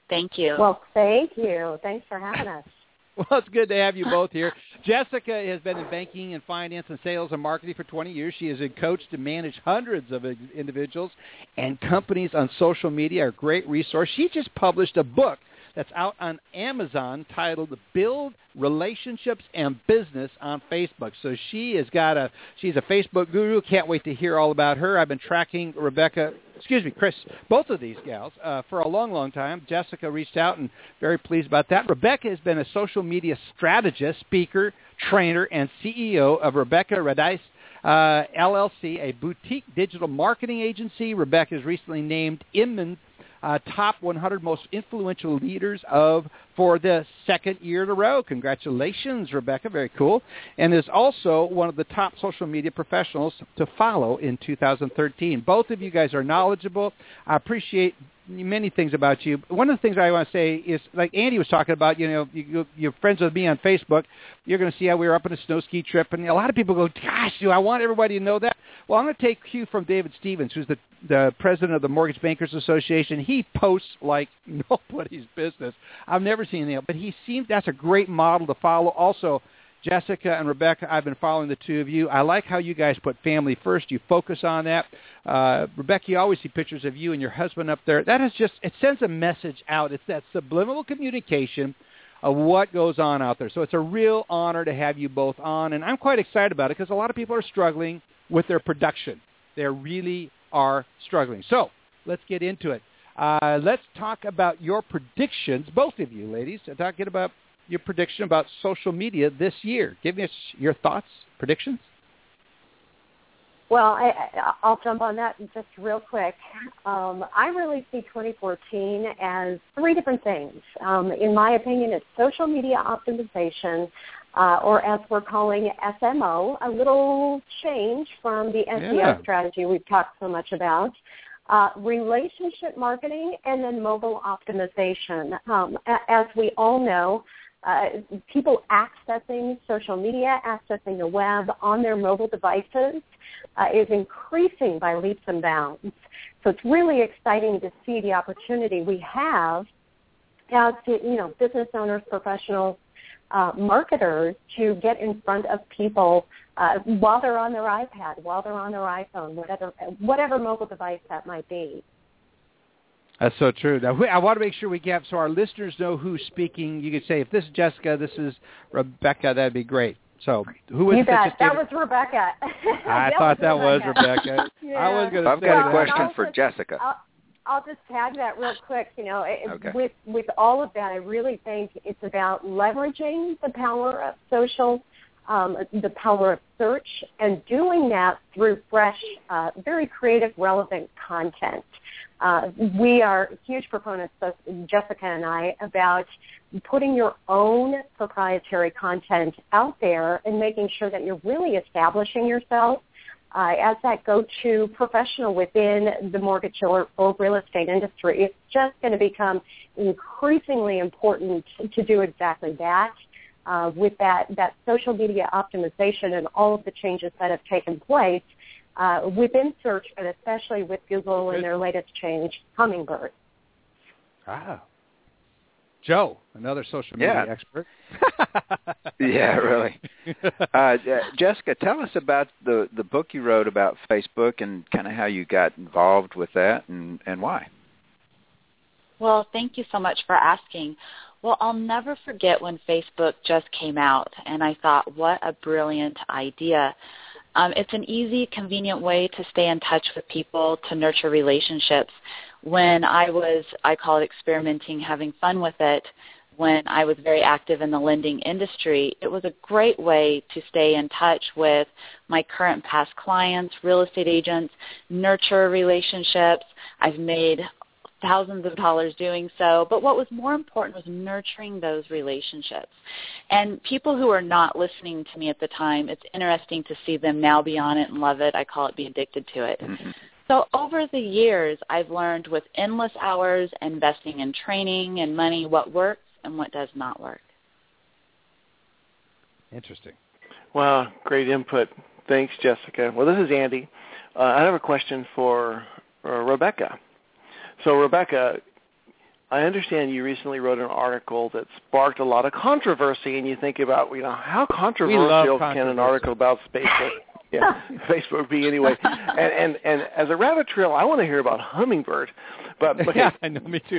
Thank you. Well, thank you. Thanks for having us. Well, it's good to have you both here. Jessica has been in banking and finance and sales and marketing for twenty years. She is a coach to manage hundreds of individuals and companies on social media, a great resource. She just published a book that's out on Amazon titled Build Relationships and Business on Facebook. So she has got a, she's a Facebook guru. Can't wait to hear all about her. I've been tracking Rebecca, excuse me, Chris, both of these gals uh, for a long, long time. Jessica reached out and very pleased about that. Rebecca has been a social media strategist, speaker, trainer, and C E O of Rebecca Radice uh, L L C, a boutique digital marketing agency. Rebecca is recently named Inman Uh, top one hundred most influential leaders of for the second year in a row. Congratulations, Rebecca. Very cool. And is also one of the top social media professionals to follow in two thousand thirteen. Both of you guys are knowledgeable. I appreciate many things about you. One of the things I want to say is, like Andy was talking about, you know, you, you're friends with me on Facebook. You're going to see how we were up on a snow ski trip. And a lot of people go, gosh, do I want everybody to know that? Well, I'm going to take cue from David Stevens, who's the, the president of the Mortgage Bankers Association. He posts like nobody's business. I've never seen him, but he seems that's a great model to follow. Also, Jessica and Rebecca, I've been following the two of you. I like how you guys put family first. You focus on that. Uh, Rebecca, you always see pictures of you and your husband up there. That is just, it sends a message out. It's that subliminal communication of what goes on out there. So it's a real honor to have you both on, and I'm quite excited about it because a lot of people are struggling with their production. They really are struggling. So let's get into it. Uh, let's talk about your predictions, both of you ladies. Talking about your prediction about social media this year. Give us your thoughts, predictions. Well, I, I'll jump on that just real quick. Um, I really see twenty fourteen as three different things. Um, in my opinion, it's social media optimization, uh, or as we're calling S M O, a little change from the S E O yeah. strategy we've talked so much about. Uh, relationship marketing, and then mobile optimization. Um, as we all know, uh, people accessing social media, accessing the web on their mobile devices uh, is increasing by leaps and bounds. So it's really exciting to see the opportunity we have as to, you know, business owners, professionals, uh, marketers to get in front of people uh, while they're on their iPad, while they're on their iPhone, whatever whatever mobile device that might be. That's so true. Now, I want to make sure we get, so our listeners know who's speaking. You could say, if this is Jessica, this is Rebecca, that'd be great. So who was you it bet. Just that gave... was Rebecca. I that thot was that Rebecca. was Rebecca. yeah. I was going to I've say got that. a question for just, Jessica. I'll, I'll just tag that real quick. You know, okay. with with all of that, I really think it's about leveraging the power of social, um, the power of search, and doing that through fresh, uh, very creative, relevant content. Uh, we are huge proponents, Jessica and I, about putting your own proprietary content out there and making sure that you're really establishing yourself uh, as that go-to professional within the mortgage or, or real estate industry. It's just going to become increasingly important to do exactly that. Uh, with that, that social media optimization and all of the changes that have taken place uh, within search, but especially with Google and their latest change, Hummingbird. Ah. Joe, another social media yeah. expert. yeah, really. Uh, Jessica, tell us about the, the book you wrote about Facebook and kind of how you got involved with that and, and why. Well, thank you so much for asking. Well, I'll never forget when Facebook just came out, and I thought, what a brilliant idea. Um, it's an easy, convenient way to stay in touch with people, to nurture relationships. When I was, I call it experimenting, having fun with it, when I was very active in the lending industry, it was a great way to stay in touch with my current past clients, real estate agents, nurture relationships. I've made thousands of dollars doing so, but what was more important was nurturing those relationships. And people who are not listening to me at the time, it's interesting to see them now be on it and love it. I call it be addicted to it. Mm-hmm. So over the years, I've learned with endless hours, investing in training and money, what works and what does not work. Interesting. Wow, great input. Thanks, Jessica. Well, this is Andy. Uh, I have a question for uh, Rebecca. So, Rebecca, I understand you recently wrote an article that sparked a lot of controversy, and you think about, you know, how controversial can an article about Facebook, yeah, Facebook be anyway? And, and and as a rabbit trail, I want to hear about Hummingbird. But okay. Yeah, I know, me too.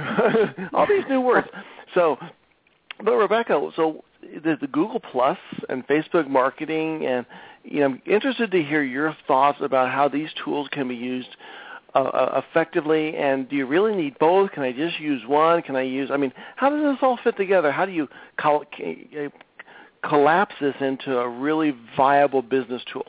All these new words. So, but Rebecca, so the, the Google Plus and Facebook marketing, and you know, I'm interested to hear your thoughts about how these tools can be used Uh, effectively, and do you really need both? Can I just use one? Can I use, I mean, how does this all fit together? How do you col- collapse this into a really viable business tool?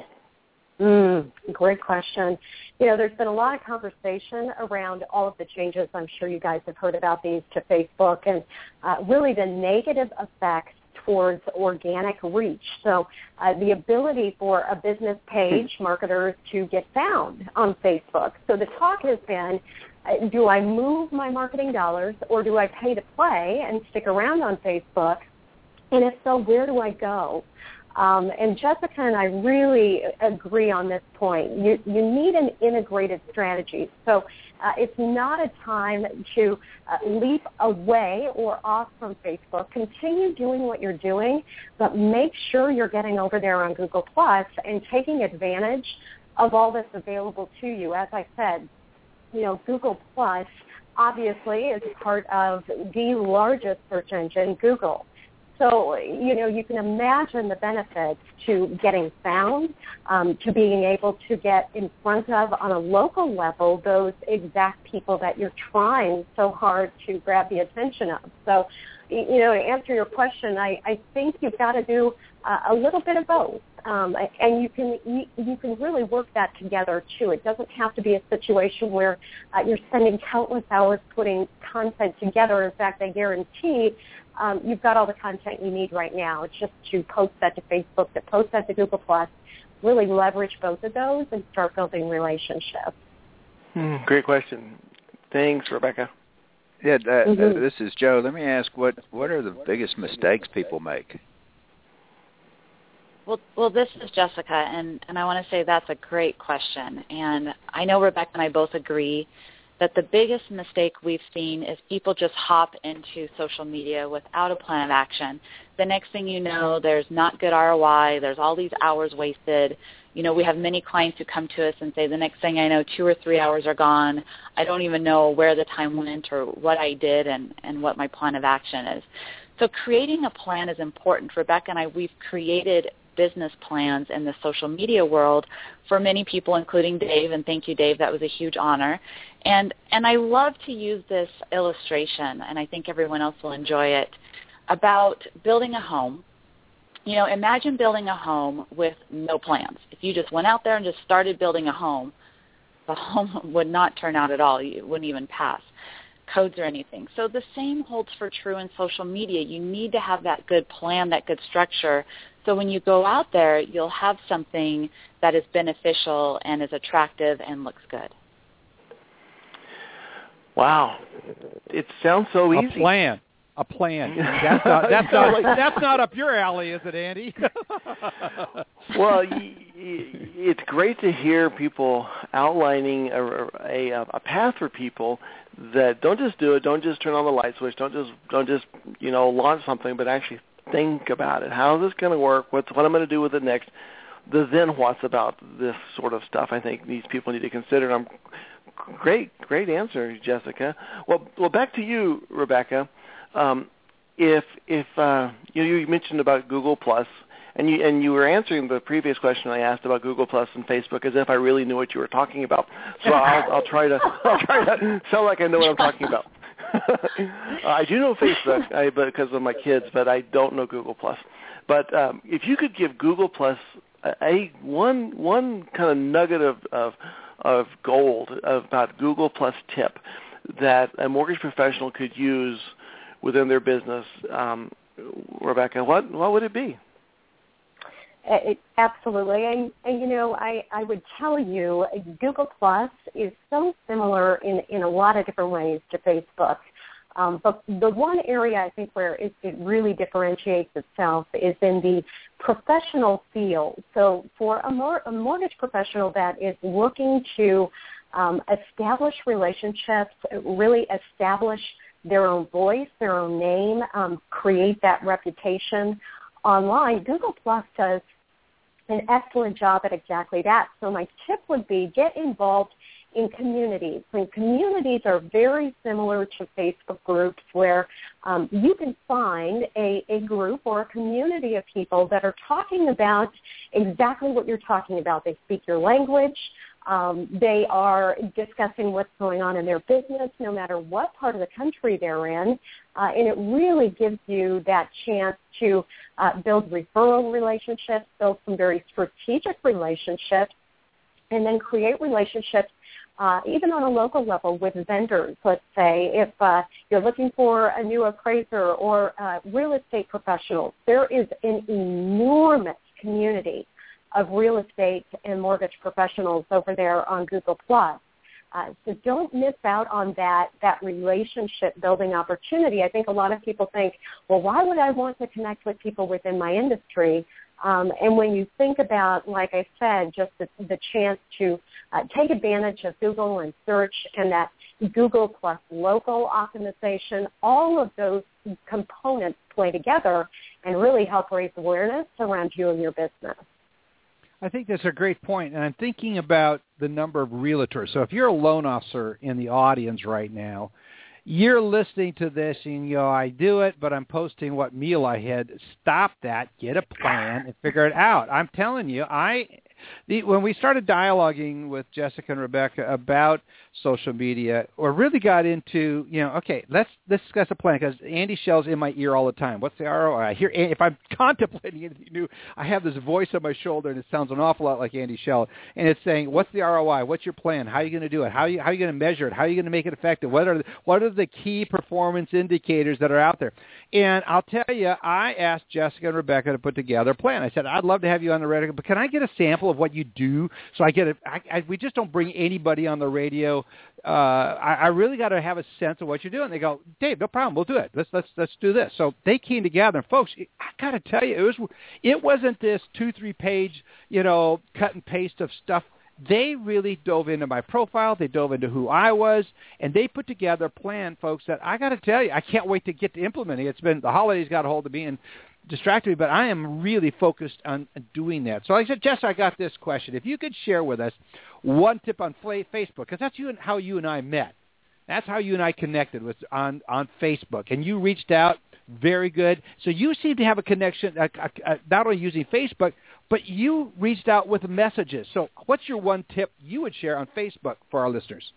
Mm, great question. You know, there's been a lot of conversation around all of the changes. I'm sure you guys have heard about these to Facebook, and uh, really the negative effects towards organic reach. So uh, the ability for a business page, marketers, to get found on Facebook. So the talk has been, uh, do I move my marketing dollars or do I pay to play and stick around on Facebook? And if so, where do I go? Um, and Jessica and I really agree on this point. You, you need an integrated strategy. So uh, it's not a time to uh, leap away or off from Facebook. Continue doing what you're doing, but make sure you're getting over there on Google Plus and taking advantage of all that's available to you. As I said, you know, Google Plus obviously is part of the largest search engine, Google. So, you know, you can imagine the benefits to getting found, um, to being able to get in front of, on a local level, those exact people that you're trying so hard to grab the attention of. So, you know, to answer your question, I, I think you've got to do uh, a little bit of both. Um, and you can you, you can really work that together, too. It doesn't have to be a situation where uh, you're spending countless hours putting content together. In fact, I guarantee Um, you've got all the content you need right now. It's just to post that to Facebook, to post that to Google Plus, really leverage both of those and start building relationships. Hmm, great question. Thanks, Rebecca. Yeah, uh, Mm-hmm. uh, this is Joe. Let me ask, what what are the biggest mistakes people make? Well, well, this is Jessica, and, and I want to say that's a great question. And I know Rebecca and I both agree that the biggest mistake we've seen is people just hop into social media without a plan of action. The next thing you know, there's not good R O I, there's all these hours wasted. You know, we have many clients who come to us and say, the next thing I know, two or three hours are gone. I don't even know where the time went or what I did and, and what my plan of action is. So creating a plan is important. Rebecca and I, we've created business plans in the social media world for many people, including Dave, and thank you, Dave. That was a huge honor. And and I love to use this illustration, and I think everyone else will enjoy it, about building a home. You know, imagine building a home with no plans. If you just went out there and just started building a home, the home would not turn out at all. It wouldn't even pass codes or anything. So the same holds for true in social media. You need to have that good plan, that good structure, so when you go out there, you'll have something that is beneficial and is attractive and looks good. Wow. It sounds so easy. A plan. A plan. That's not, that's not, that's not up your alley, is it, Andy? Well, it's great to hear people outlining a, a, a path for people that don't just do it, don't just turn on the light switch, don't just don't just you know launch something, but actually think about it. How is this going to work? What's what I'm going to do with it next? The then what's about this sort of stuff. I think these people need to consider. And I'm great, great answer, Jessica. Well, well, back to you, Rebecca. Um, if if uh, you, you mentioned about Google Plus, and you and you were answering the previous question I asked about Google Plus and Facebook as if I really knew what you were talking about. So I'll, I'll try to I'll try to sound like I know what I'm talking about. I do know Facebook I, because of my kids, but I don't know Google Plus. But um, if you could give Google Plus a, a one one kind of nugget of, of of gold about Google Plus tip that a mortgage professional could use within their business, um, Rebecca, what what would it be? It, absolutely. And, and, you know, I, I would tell you Google Plus is so similar in, in a lot of different ways to Facebook. Um, but the one area I think where it, it really differentiates itself is in the professional field. So for a, mor- a mortgage professional that is looking to um, establish relationships, really establish their own voice, their own name, um, create that reputation online. Google Plus does an excellent job at exactly that. So my tip would be get involved in communities. And communities are very similar to Facebook groups where um, you can find a, a group or a community of people that are talking about exactly what you're talking about. They speak your language. Um, they are discussing what's going on in their business, no matter what part of the country they're in, uh, and it really gives you that chance to uh, build referral relationships, build some very strategic relationships, and then create relationships uh, even on a local level with vendors. Let's say if uh, you're looking for a new appraiser or uh, real estate professionals, there is an enormous community of real estate and mortgage professionals over there on Google Plus. Uh, so don't miss out on that, that relationship building opportunity. I think a lot of people think, well, why would I want to connect with people within my industry? Um, and when you think about, like I said, just the, the chance to uh, take advantage of Google and search and that Google Plus local optimization, all of those components play together and really help raise awareness around you and your business. I think that's a great point, and I'm thinking about the number of realtors. So if you're a loan officer in the audience right now, you're listening to this and you go, I do it, but I'm posting what meal I had. Stop that. Get a plan and figure it out. I'm telling you, I the, when we started dialoguing with Jessica and Rebecca about social media, or really got into, you know, okay, let's, let's discuss a plan, because Andy Schell's in my ear all the time. What's the R O I? I hear, if I'm contemplating anything new, I have this voice on my shoulder, and it sounds an awful lot like Andy Schell, and it's saying, what's the R O I? What's your plan? How are you going to do it? How are you, how are you going to measure it? How are you going to make it effective? What are the, what are the key performance indicators that are out there? And I'll tell you, I asked Jessica and Rebecca to put together a plan. I said, I'd love to have you on the radio, but can I get a sample of what you do? So I get it. I, I, we just don't bring anybody on the radio. Uh, I, I really got to have a sense of what you're doing. They go, Dave, no problem. We'll do it. Let's let's let's do this. So they came together, and folks, I got to tell you, it was it wasn't this two three page, you know, cut and paste of stuff. They really dove into my profile. They dove into who I was, and they put together a plan, folks, that I got to tell you, I can't wait to get to implementing. It's been, the holidays got a hold of me and distracted me, but I am really focused on doing that. So I said, Jess, I got this question. If you could share with us one tip on Facebook, because that's you and how you and I met. That's how you and I connected, was on, on Facebook, and you reached out. Very good. So you seem to have a connection, uh, uh, not only using Facebook, but you reached out with messages. So what's your one tip you would share on Facebook for our listeners?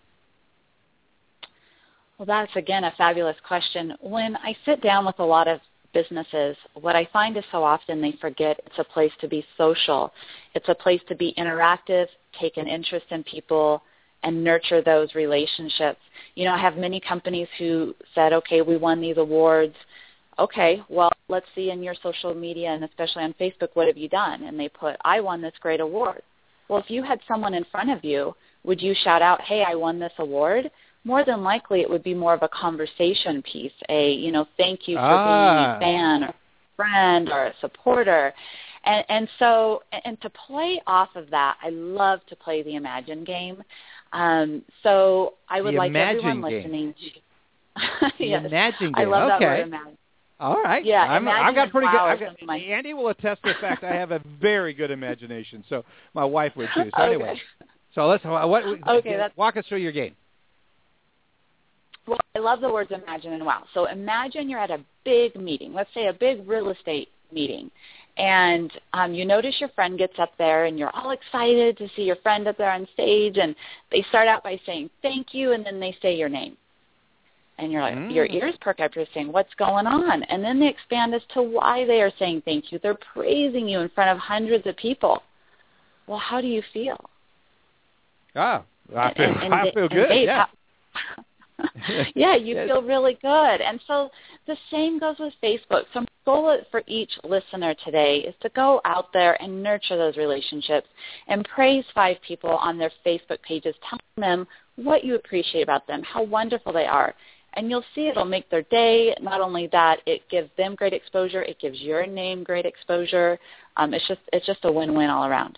Well, that's, again, a fabulous question. When I sit down with a lot of businesses, what I find is so often they forget it's a place to be social. It's a place to be interactive, take an interest in people, and nurture those relationships. You know, I have many companies who said, okay, we won these awards. Okay, well, let's see in your social media, and especially on Facebook, what have you done? And they put, I won this great award. Well, if you had someone in front of you, would you shout out, hey, I won this award? More than likely, it would be more of a conversation piece, a, you know, thank you for ah. being a fan or a friend or a supporter. And, and so, and to play off of that, I love to play the Imagine game. Um, so I would the like Imagine everyone game. listening to the yes, Imagine game. I love okay. that word, Imagine. All right. Yeah, I'm, I've got pretty wow good. I've got, Andy will attest to the fact I have a very good imagination. So my wife would too. So okay. anyway, so let's what, okay, that's, walk us through your game. Well, I love the words imagine and wow. So imagine you're at a big meeting. Let's say a big real estate meeting, and um, you notice your friend gets up there, and you're all excited to see your friend up there on stage, and they start out by saying thank you, and then they say your name. And you're like, mm. your ears perk up. You're saying, what's going on? And then they expand as to why they are saying thank you. They're praising you in front of hundreds of people. Well, how do you feel? Ah, I feel, and, and, I feel good, Dave, yeah. How, yeah, you yes. feel really good. And so the same goes with Facebook. So my goal for each listener today is to go out there and nurture those relationships and praise five people on their Facebook pages, telling them what you appreciate about them, how wonderful they are. And you'll see it'll make their day. Not only that, it gives them great exposure. It gives your name great exposure. Um, it's just it's just a win-win all around.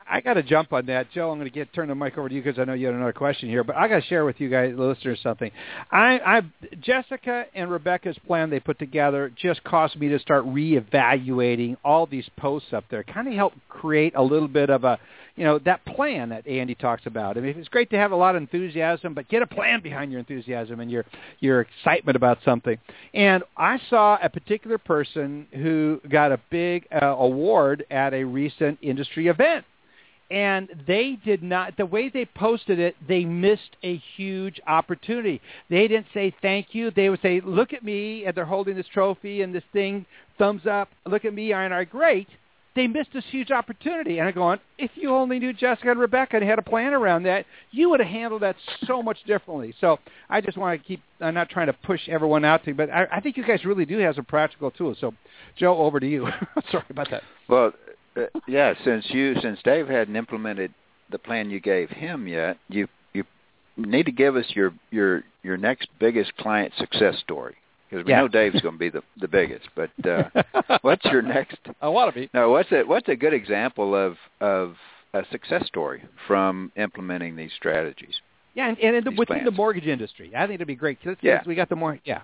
I got to jump on that, Joe. I'm going to get turn the mic over to you because I know you had another question here. But I got to share with you guys, the listeners, something. I, I, Jessica and Rebecca's plan they put together just caused me to start reevaluating all these posts up there. Kind of helped create a little bit of a, you know, that plan that Andy talks about. I mean, it's great to have a lot of enthusiasm, but get a plan behind your enthusiasm and your your excitement about something. And I saw a particular person who got a big uh, award at a recent industry event. And they did not, the way they posted it, they missed a huge opportunity. They didn't say thank you. They would say, look at me, and they're holding this trophy and this thing, thumbs up, look at me, aren't I great? They missed this huge opportunity. And I'm going, if you only knew Jessica and Rebecca and had a plan around that, you would have handled that so much differently. So I just want to keep, I'm not trying to push everyone out to, but I, I think you guys really do have some practical tools. So, Joe, over to you. Sorry about that. Well, uh, yeah, since you, since Dave hadn't implemented the plan you gave him yet, you you need to give us your your, your next biggest client success story. Because we yeah. know Dave's going to be the the biggest, but uh, what's your next? I want to be. No, what's a what's a good example of of a success story from implementing these strategies? Yeah, and, and in the, within plans. the mortgage industry, I think it'd be great. Let's, yeah, let's, we got the more. Yeah.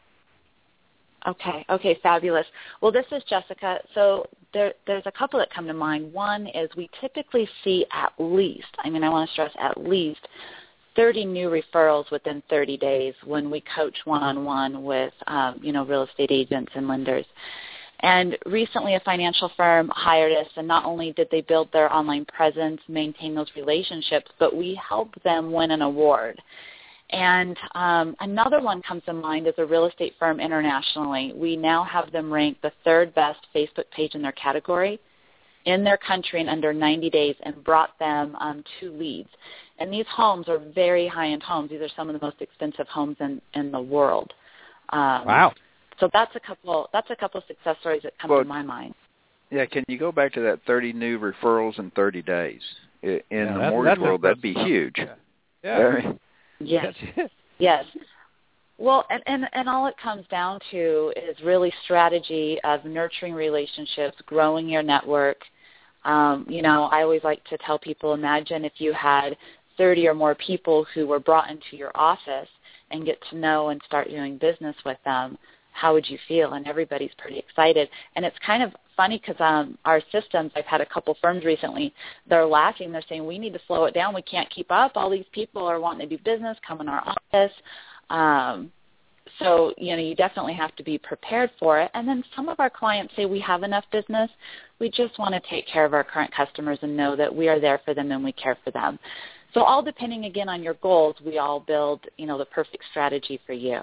Okay. Okay. Fabulous. Well, this is Jessica. So there, there's a couple that come to mind. One is we typically see at least. I mean, I want to stress at least. thirty new referrals within thirty days when we coach one-on-one with, um, you know, real estate agents and lenders. And recently a financial firm hired us, and not only did they build their online presence, maintain those relationships, but we helped them win an award. And um, another one comes to mind is a real estate firm internationally. We now have them ranked the third best Facebook page in their category in their country in under ninety days, and brought them um, two leads. And these homes are very high-end homes. These are some of the most expensive homes in, in the world. Um, wow. So that's a couple. That's a couple of success stories that come well, to my mind. Yeah, can you go back to that thirty new referrals in thirty days? In yeah, the that, mortgage that's world, that'd be huge. Yeah. yeah. Yes. yes. Well, and, and, and all it comes down to is really strategy of nurturing relationships, growing your network. Um, you know, I always like to tell people, imagine if you had thirty or more people who were brought into your office and get to know and start doing business with them. How would you feel? And everybody's pretty excited. And it's kind of funny because um, our systems, I've had a couple firms recently, they're laughing. They're saying, we need to slow it down. We can't keep up. All these people are wanting to do business, come in our office. Um, so, you know, you definitely have to be prepared for it. And then some of our clients say we have enough business. We just want to take care of our current customers and know that we are there for them and we care for them. So all depending, again, on your goals, we all build, you know, the perfect strategy for you.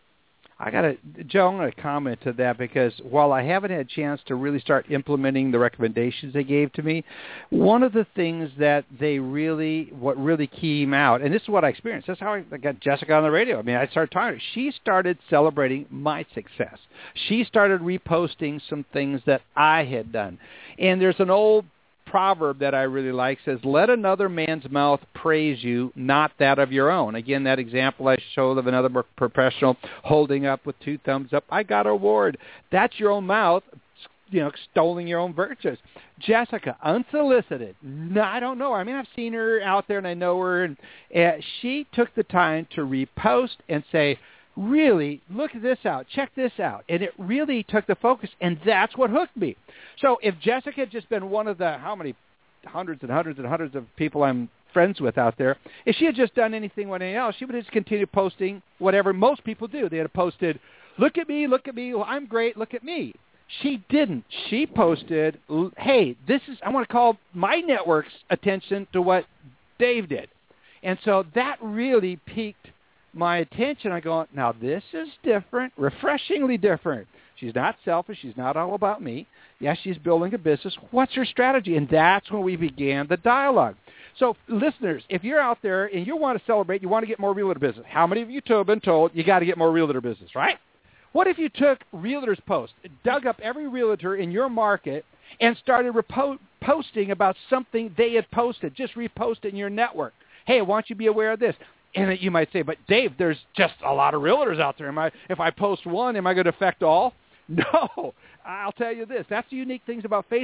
I got to, Joe, I'm going to comment to that because while I haven't had a chance to really start implementing the recommendations they gave to me, one of the things that they really, what really came out, and this is what I experienced. That's how I got Jessica on the radio. I mean, I started talking to her. She started celebrating my success. She started reposting some things that I had done. And there's an old proverb that I really like, says, let another man's mouth praise you, not that of your own. Again, that example I showed of another professional holding up with two thumbs up, I got an award. That's your own mouth, you know, extolling your own virtues. Jessica, unsolicited, no, I don't know her. I mean, I've seen her out there and I know her, and uh, she took the time to repost and say, really, look this out, check this out. And it really took the focus, and that's what hooked me. So if Jessica had just been one of the, how many hundreds and hundreds and hundreds of people I'm friends with out there, if she had just done anything with anything else, she would have just continued posting whatever most people do. They had posted, look at me, look at me, well, I'm great, look at me. She didn't. She posted, hey, this is, I want to call my network's attention to what Dave did. And so that really piqued my attention. I go, now this is different, refreshingly different. She's not selfish. She's not all about me. Yes, she's building a business. What's her strategy? And that's when we began the dialogue. So listeners, if you're out there and you want to celebrate, you want to get more realtor business, how many of you have been told you got to get more realtor business, right? What if you took realtors' posts, dug up every realtor in your market, and started repo- posting about something they had posted, just repost it in your network? Hey, why don't you be aware of this? And you might say, but Dave, there's just a lot of realtors out there. Am I, if I post one, am I going to affect all? No. I'll tell you this. That's the unique things about Facebook.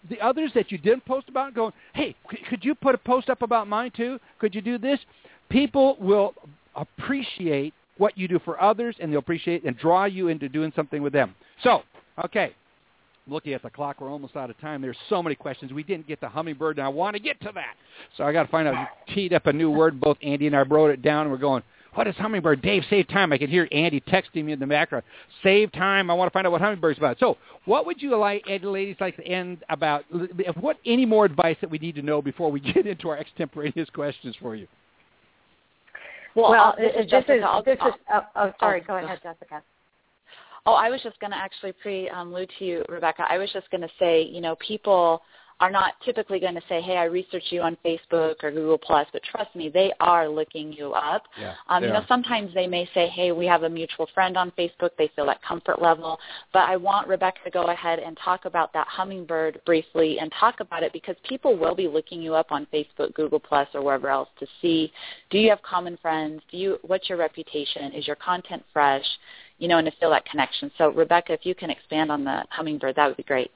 the others that you didn't post about, going, hey, c- could you put a post up about mine too? Could you do this? People will appreciate what you do for others, and they'll appreciate and draw you into doing something with them. So, okay. Looking at the clock, we're almost out of time. There's so many questions. We didn't get to hummingbird, and I want to get to that. So I got to find out, teed up a new word. Both Andy and I wrote it down, and we're going, what is hummingbird? Dave, save time. I can hear Andy texting me in the background. Save time. I want to find out what hummingbird's about. So what would you like, ladies, like to end about? What any more advice that we need to know before we get into our extemporaneous questions for you? Well, well this is, this is, this is oh, oh, sorry, go ahead, Jessica. Oh, I was just going to actually pre-allude to you, Rebecca. I was just going to say, you know, people are not typically going to say, hey, I researched you on Facebook or Google Plus, but trust me, they are looking you up. Yeah, um, you know, sometimes they may say, hey, we have a mutual friend on Facebook. They feel that comfort level. But I want Rebecca to go ahead and talk about that hummingbird briefly and talk about it because people will be looking you up on Facebook, Google Plus, or wherever else to see, do you have common friends? Do you? What's your reputation? Is your content fresh? You know, and to feel that connection. So, Rebecca, if you can expand on the hummingbird, that would be great.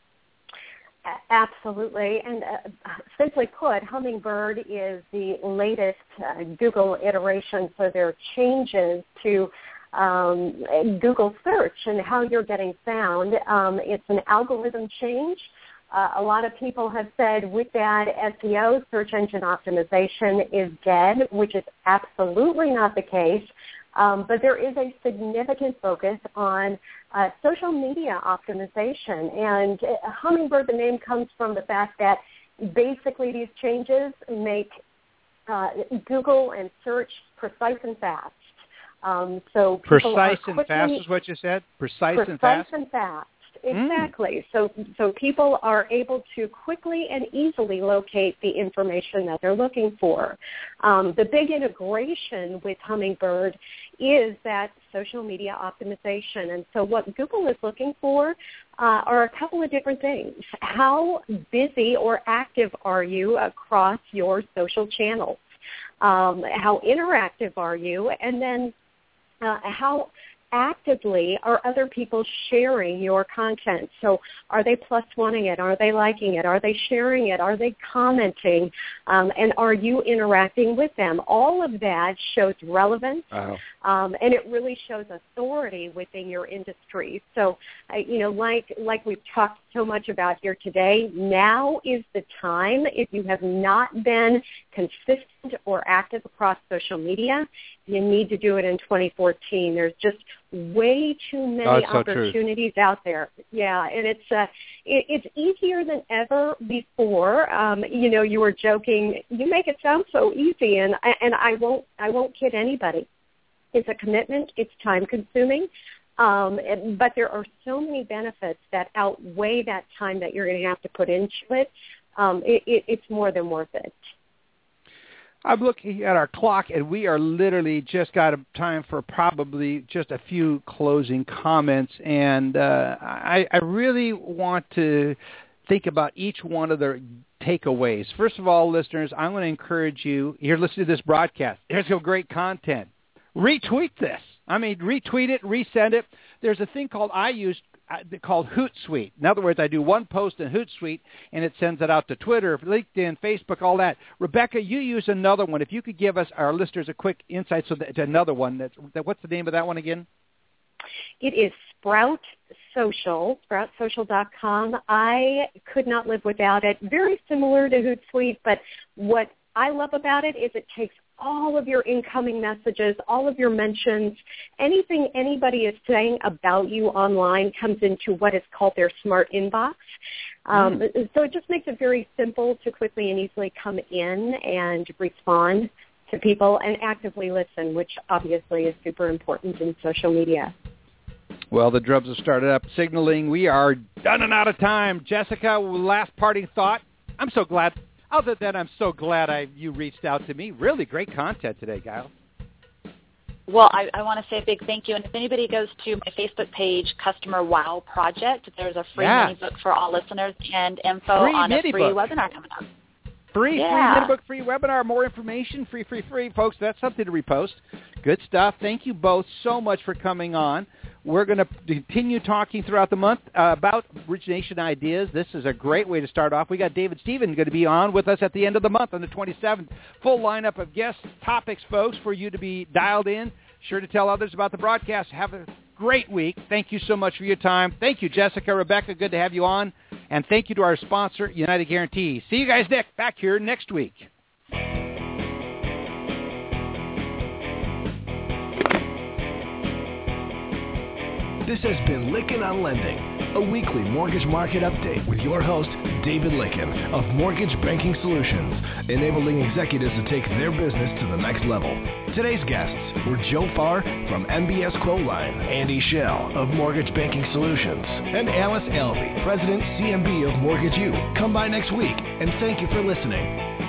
Absolutely. And uh, simply put, Hummingbird is the latest uh, Google iteration, so there are changes to um, Google search and how you're getting found. Um, it's an algorithm change. Uh, a lot of people have said with that S E O, search engine optimization, is dead, which is absolutely not the case. Um, but there is a significant focus on uh, social media optimization. And uh, Hummingbird, the name comes from the fact that basically these changes make uh, Google and search precise and fast. Um, so precise quickly, and fast is what you said? Precise, precise and fast? and fast. Exactly. Mm. So so people are able to quickly and easily locate the information that they're looking for. Um, the big integration with Hummingbird is that social media optimization. And so what Google is looking for uh, are a couple of different things. How busy or active are you across your social channels? Um, how interactive are you? And then uh, how actively are other people sharing your content? So are they plus oneing it? Are they liking it? Are they sharing it? Are they commenting? Um, and are you interacting with them? All of that shows relevance, wow. um, and it really shows authority within your industry. So, uh, you know, like like we've talked so much about here today, now is the time. If you have not been consistent or active across social media, you need to do it in twenty fourteen. There's just way too many oh, so opportunities true. out there. Yeah, and it's uh, it, it's easier than ever before. Um, you know, you were joking. You make it sound so easy, and and I won't I won't kid anybody. It's a commitment. It's time consuming. Um, and, but there are so many benefits that outweigh that time that you're going to have to put into it. Um, it, it. It's more than worth it. I'm looking at our clock, and we are literally just got time for probably just a few closing comments. And uh, I, I really want to think about each one of the takeaways. First of all, listeners, I'm going to encourage you, here, listen to this broadcast. There's some great content. Retweet this. I mean, retweet it, resend it. There's a thing called I use called Hootsuite. In other words, I do one post in Hootsuite, and it sends it out to Twitter, LinkedIn, Facebook, all that. Rebecca, you use another one. If you could give us, our listeners, a quick insight so that, to another one. That's, that, what's the name of that one again? It is Sprout Social, sprout social dot com. I could not live without it. Very similar to Hootsuite, but what I love about it is it takes all of your incoming messages, all of your mentions, anything anybody is saying about you online comes into what is called their smart inbox. Um, mm. So it just makes it very simple to quickly and easily come in and respond to people and actively listen, which obviously is super important in social media. Well, the drums have started up, signaling we are done and out of time. Jessica, last parting thought. I'm so glad. Other than I'm so glad I you reached out to me. Really great content today, Kyle. Well, I, I want to say a big thank you. And if anybody goes to my Facebook page, Customer Wow Project, there's a free yes. mini book for all listeners and info free on a free book. webinar coming up. Free, yeah. free mini book, free webinar, more information, free, free, free. Folks, that's something to repost. Good stuff. Thank you both so much for coming on. We're going to continue talking throughout the month uh, about origination ideas. This is a great way to start off. We got David Stevens going to be on with us at the end of the month on the twenty-seventh. Full lineup of guest topics, folks, for you to be dialed in. Sure to tell others about the broadcast. Have a great week. Thank you so much for your time. Thank you, Jessica, Rebecca. Good to have you on. And thank you to our sponsor, United Guaranty. See you guys, Nick, back here next week. This has been Lykken on Lending, a weekly mortgage market update with your host, David Lykken of Mortgage Banking Solutions, enabling executives to take their business to the next level. Today's guests were Joe Farr from M B S Quoteline, Andy Schell of Mortgage Banking Solutions, and Alice Albee, President, C M B of Mortgage U. Come by next week, and thank you for listening.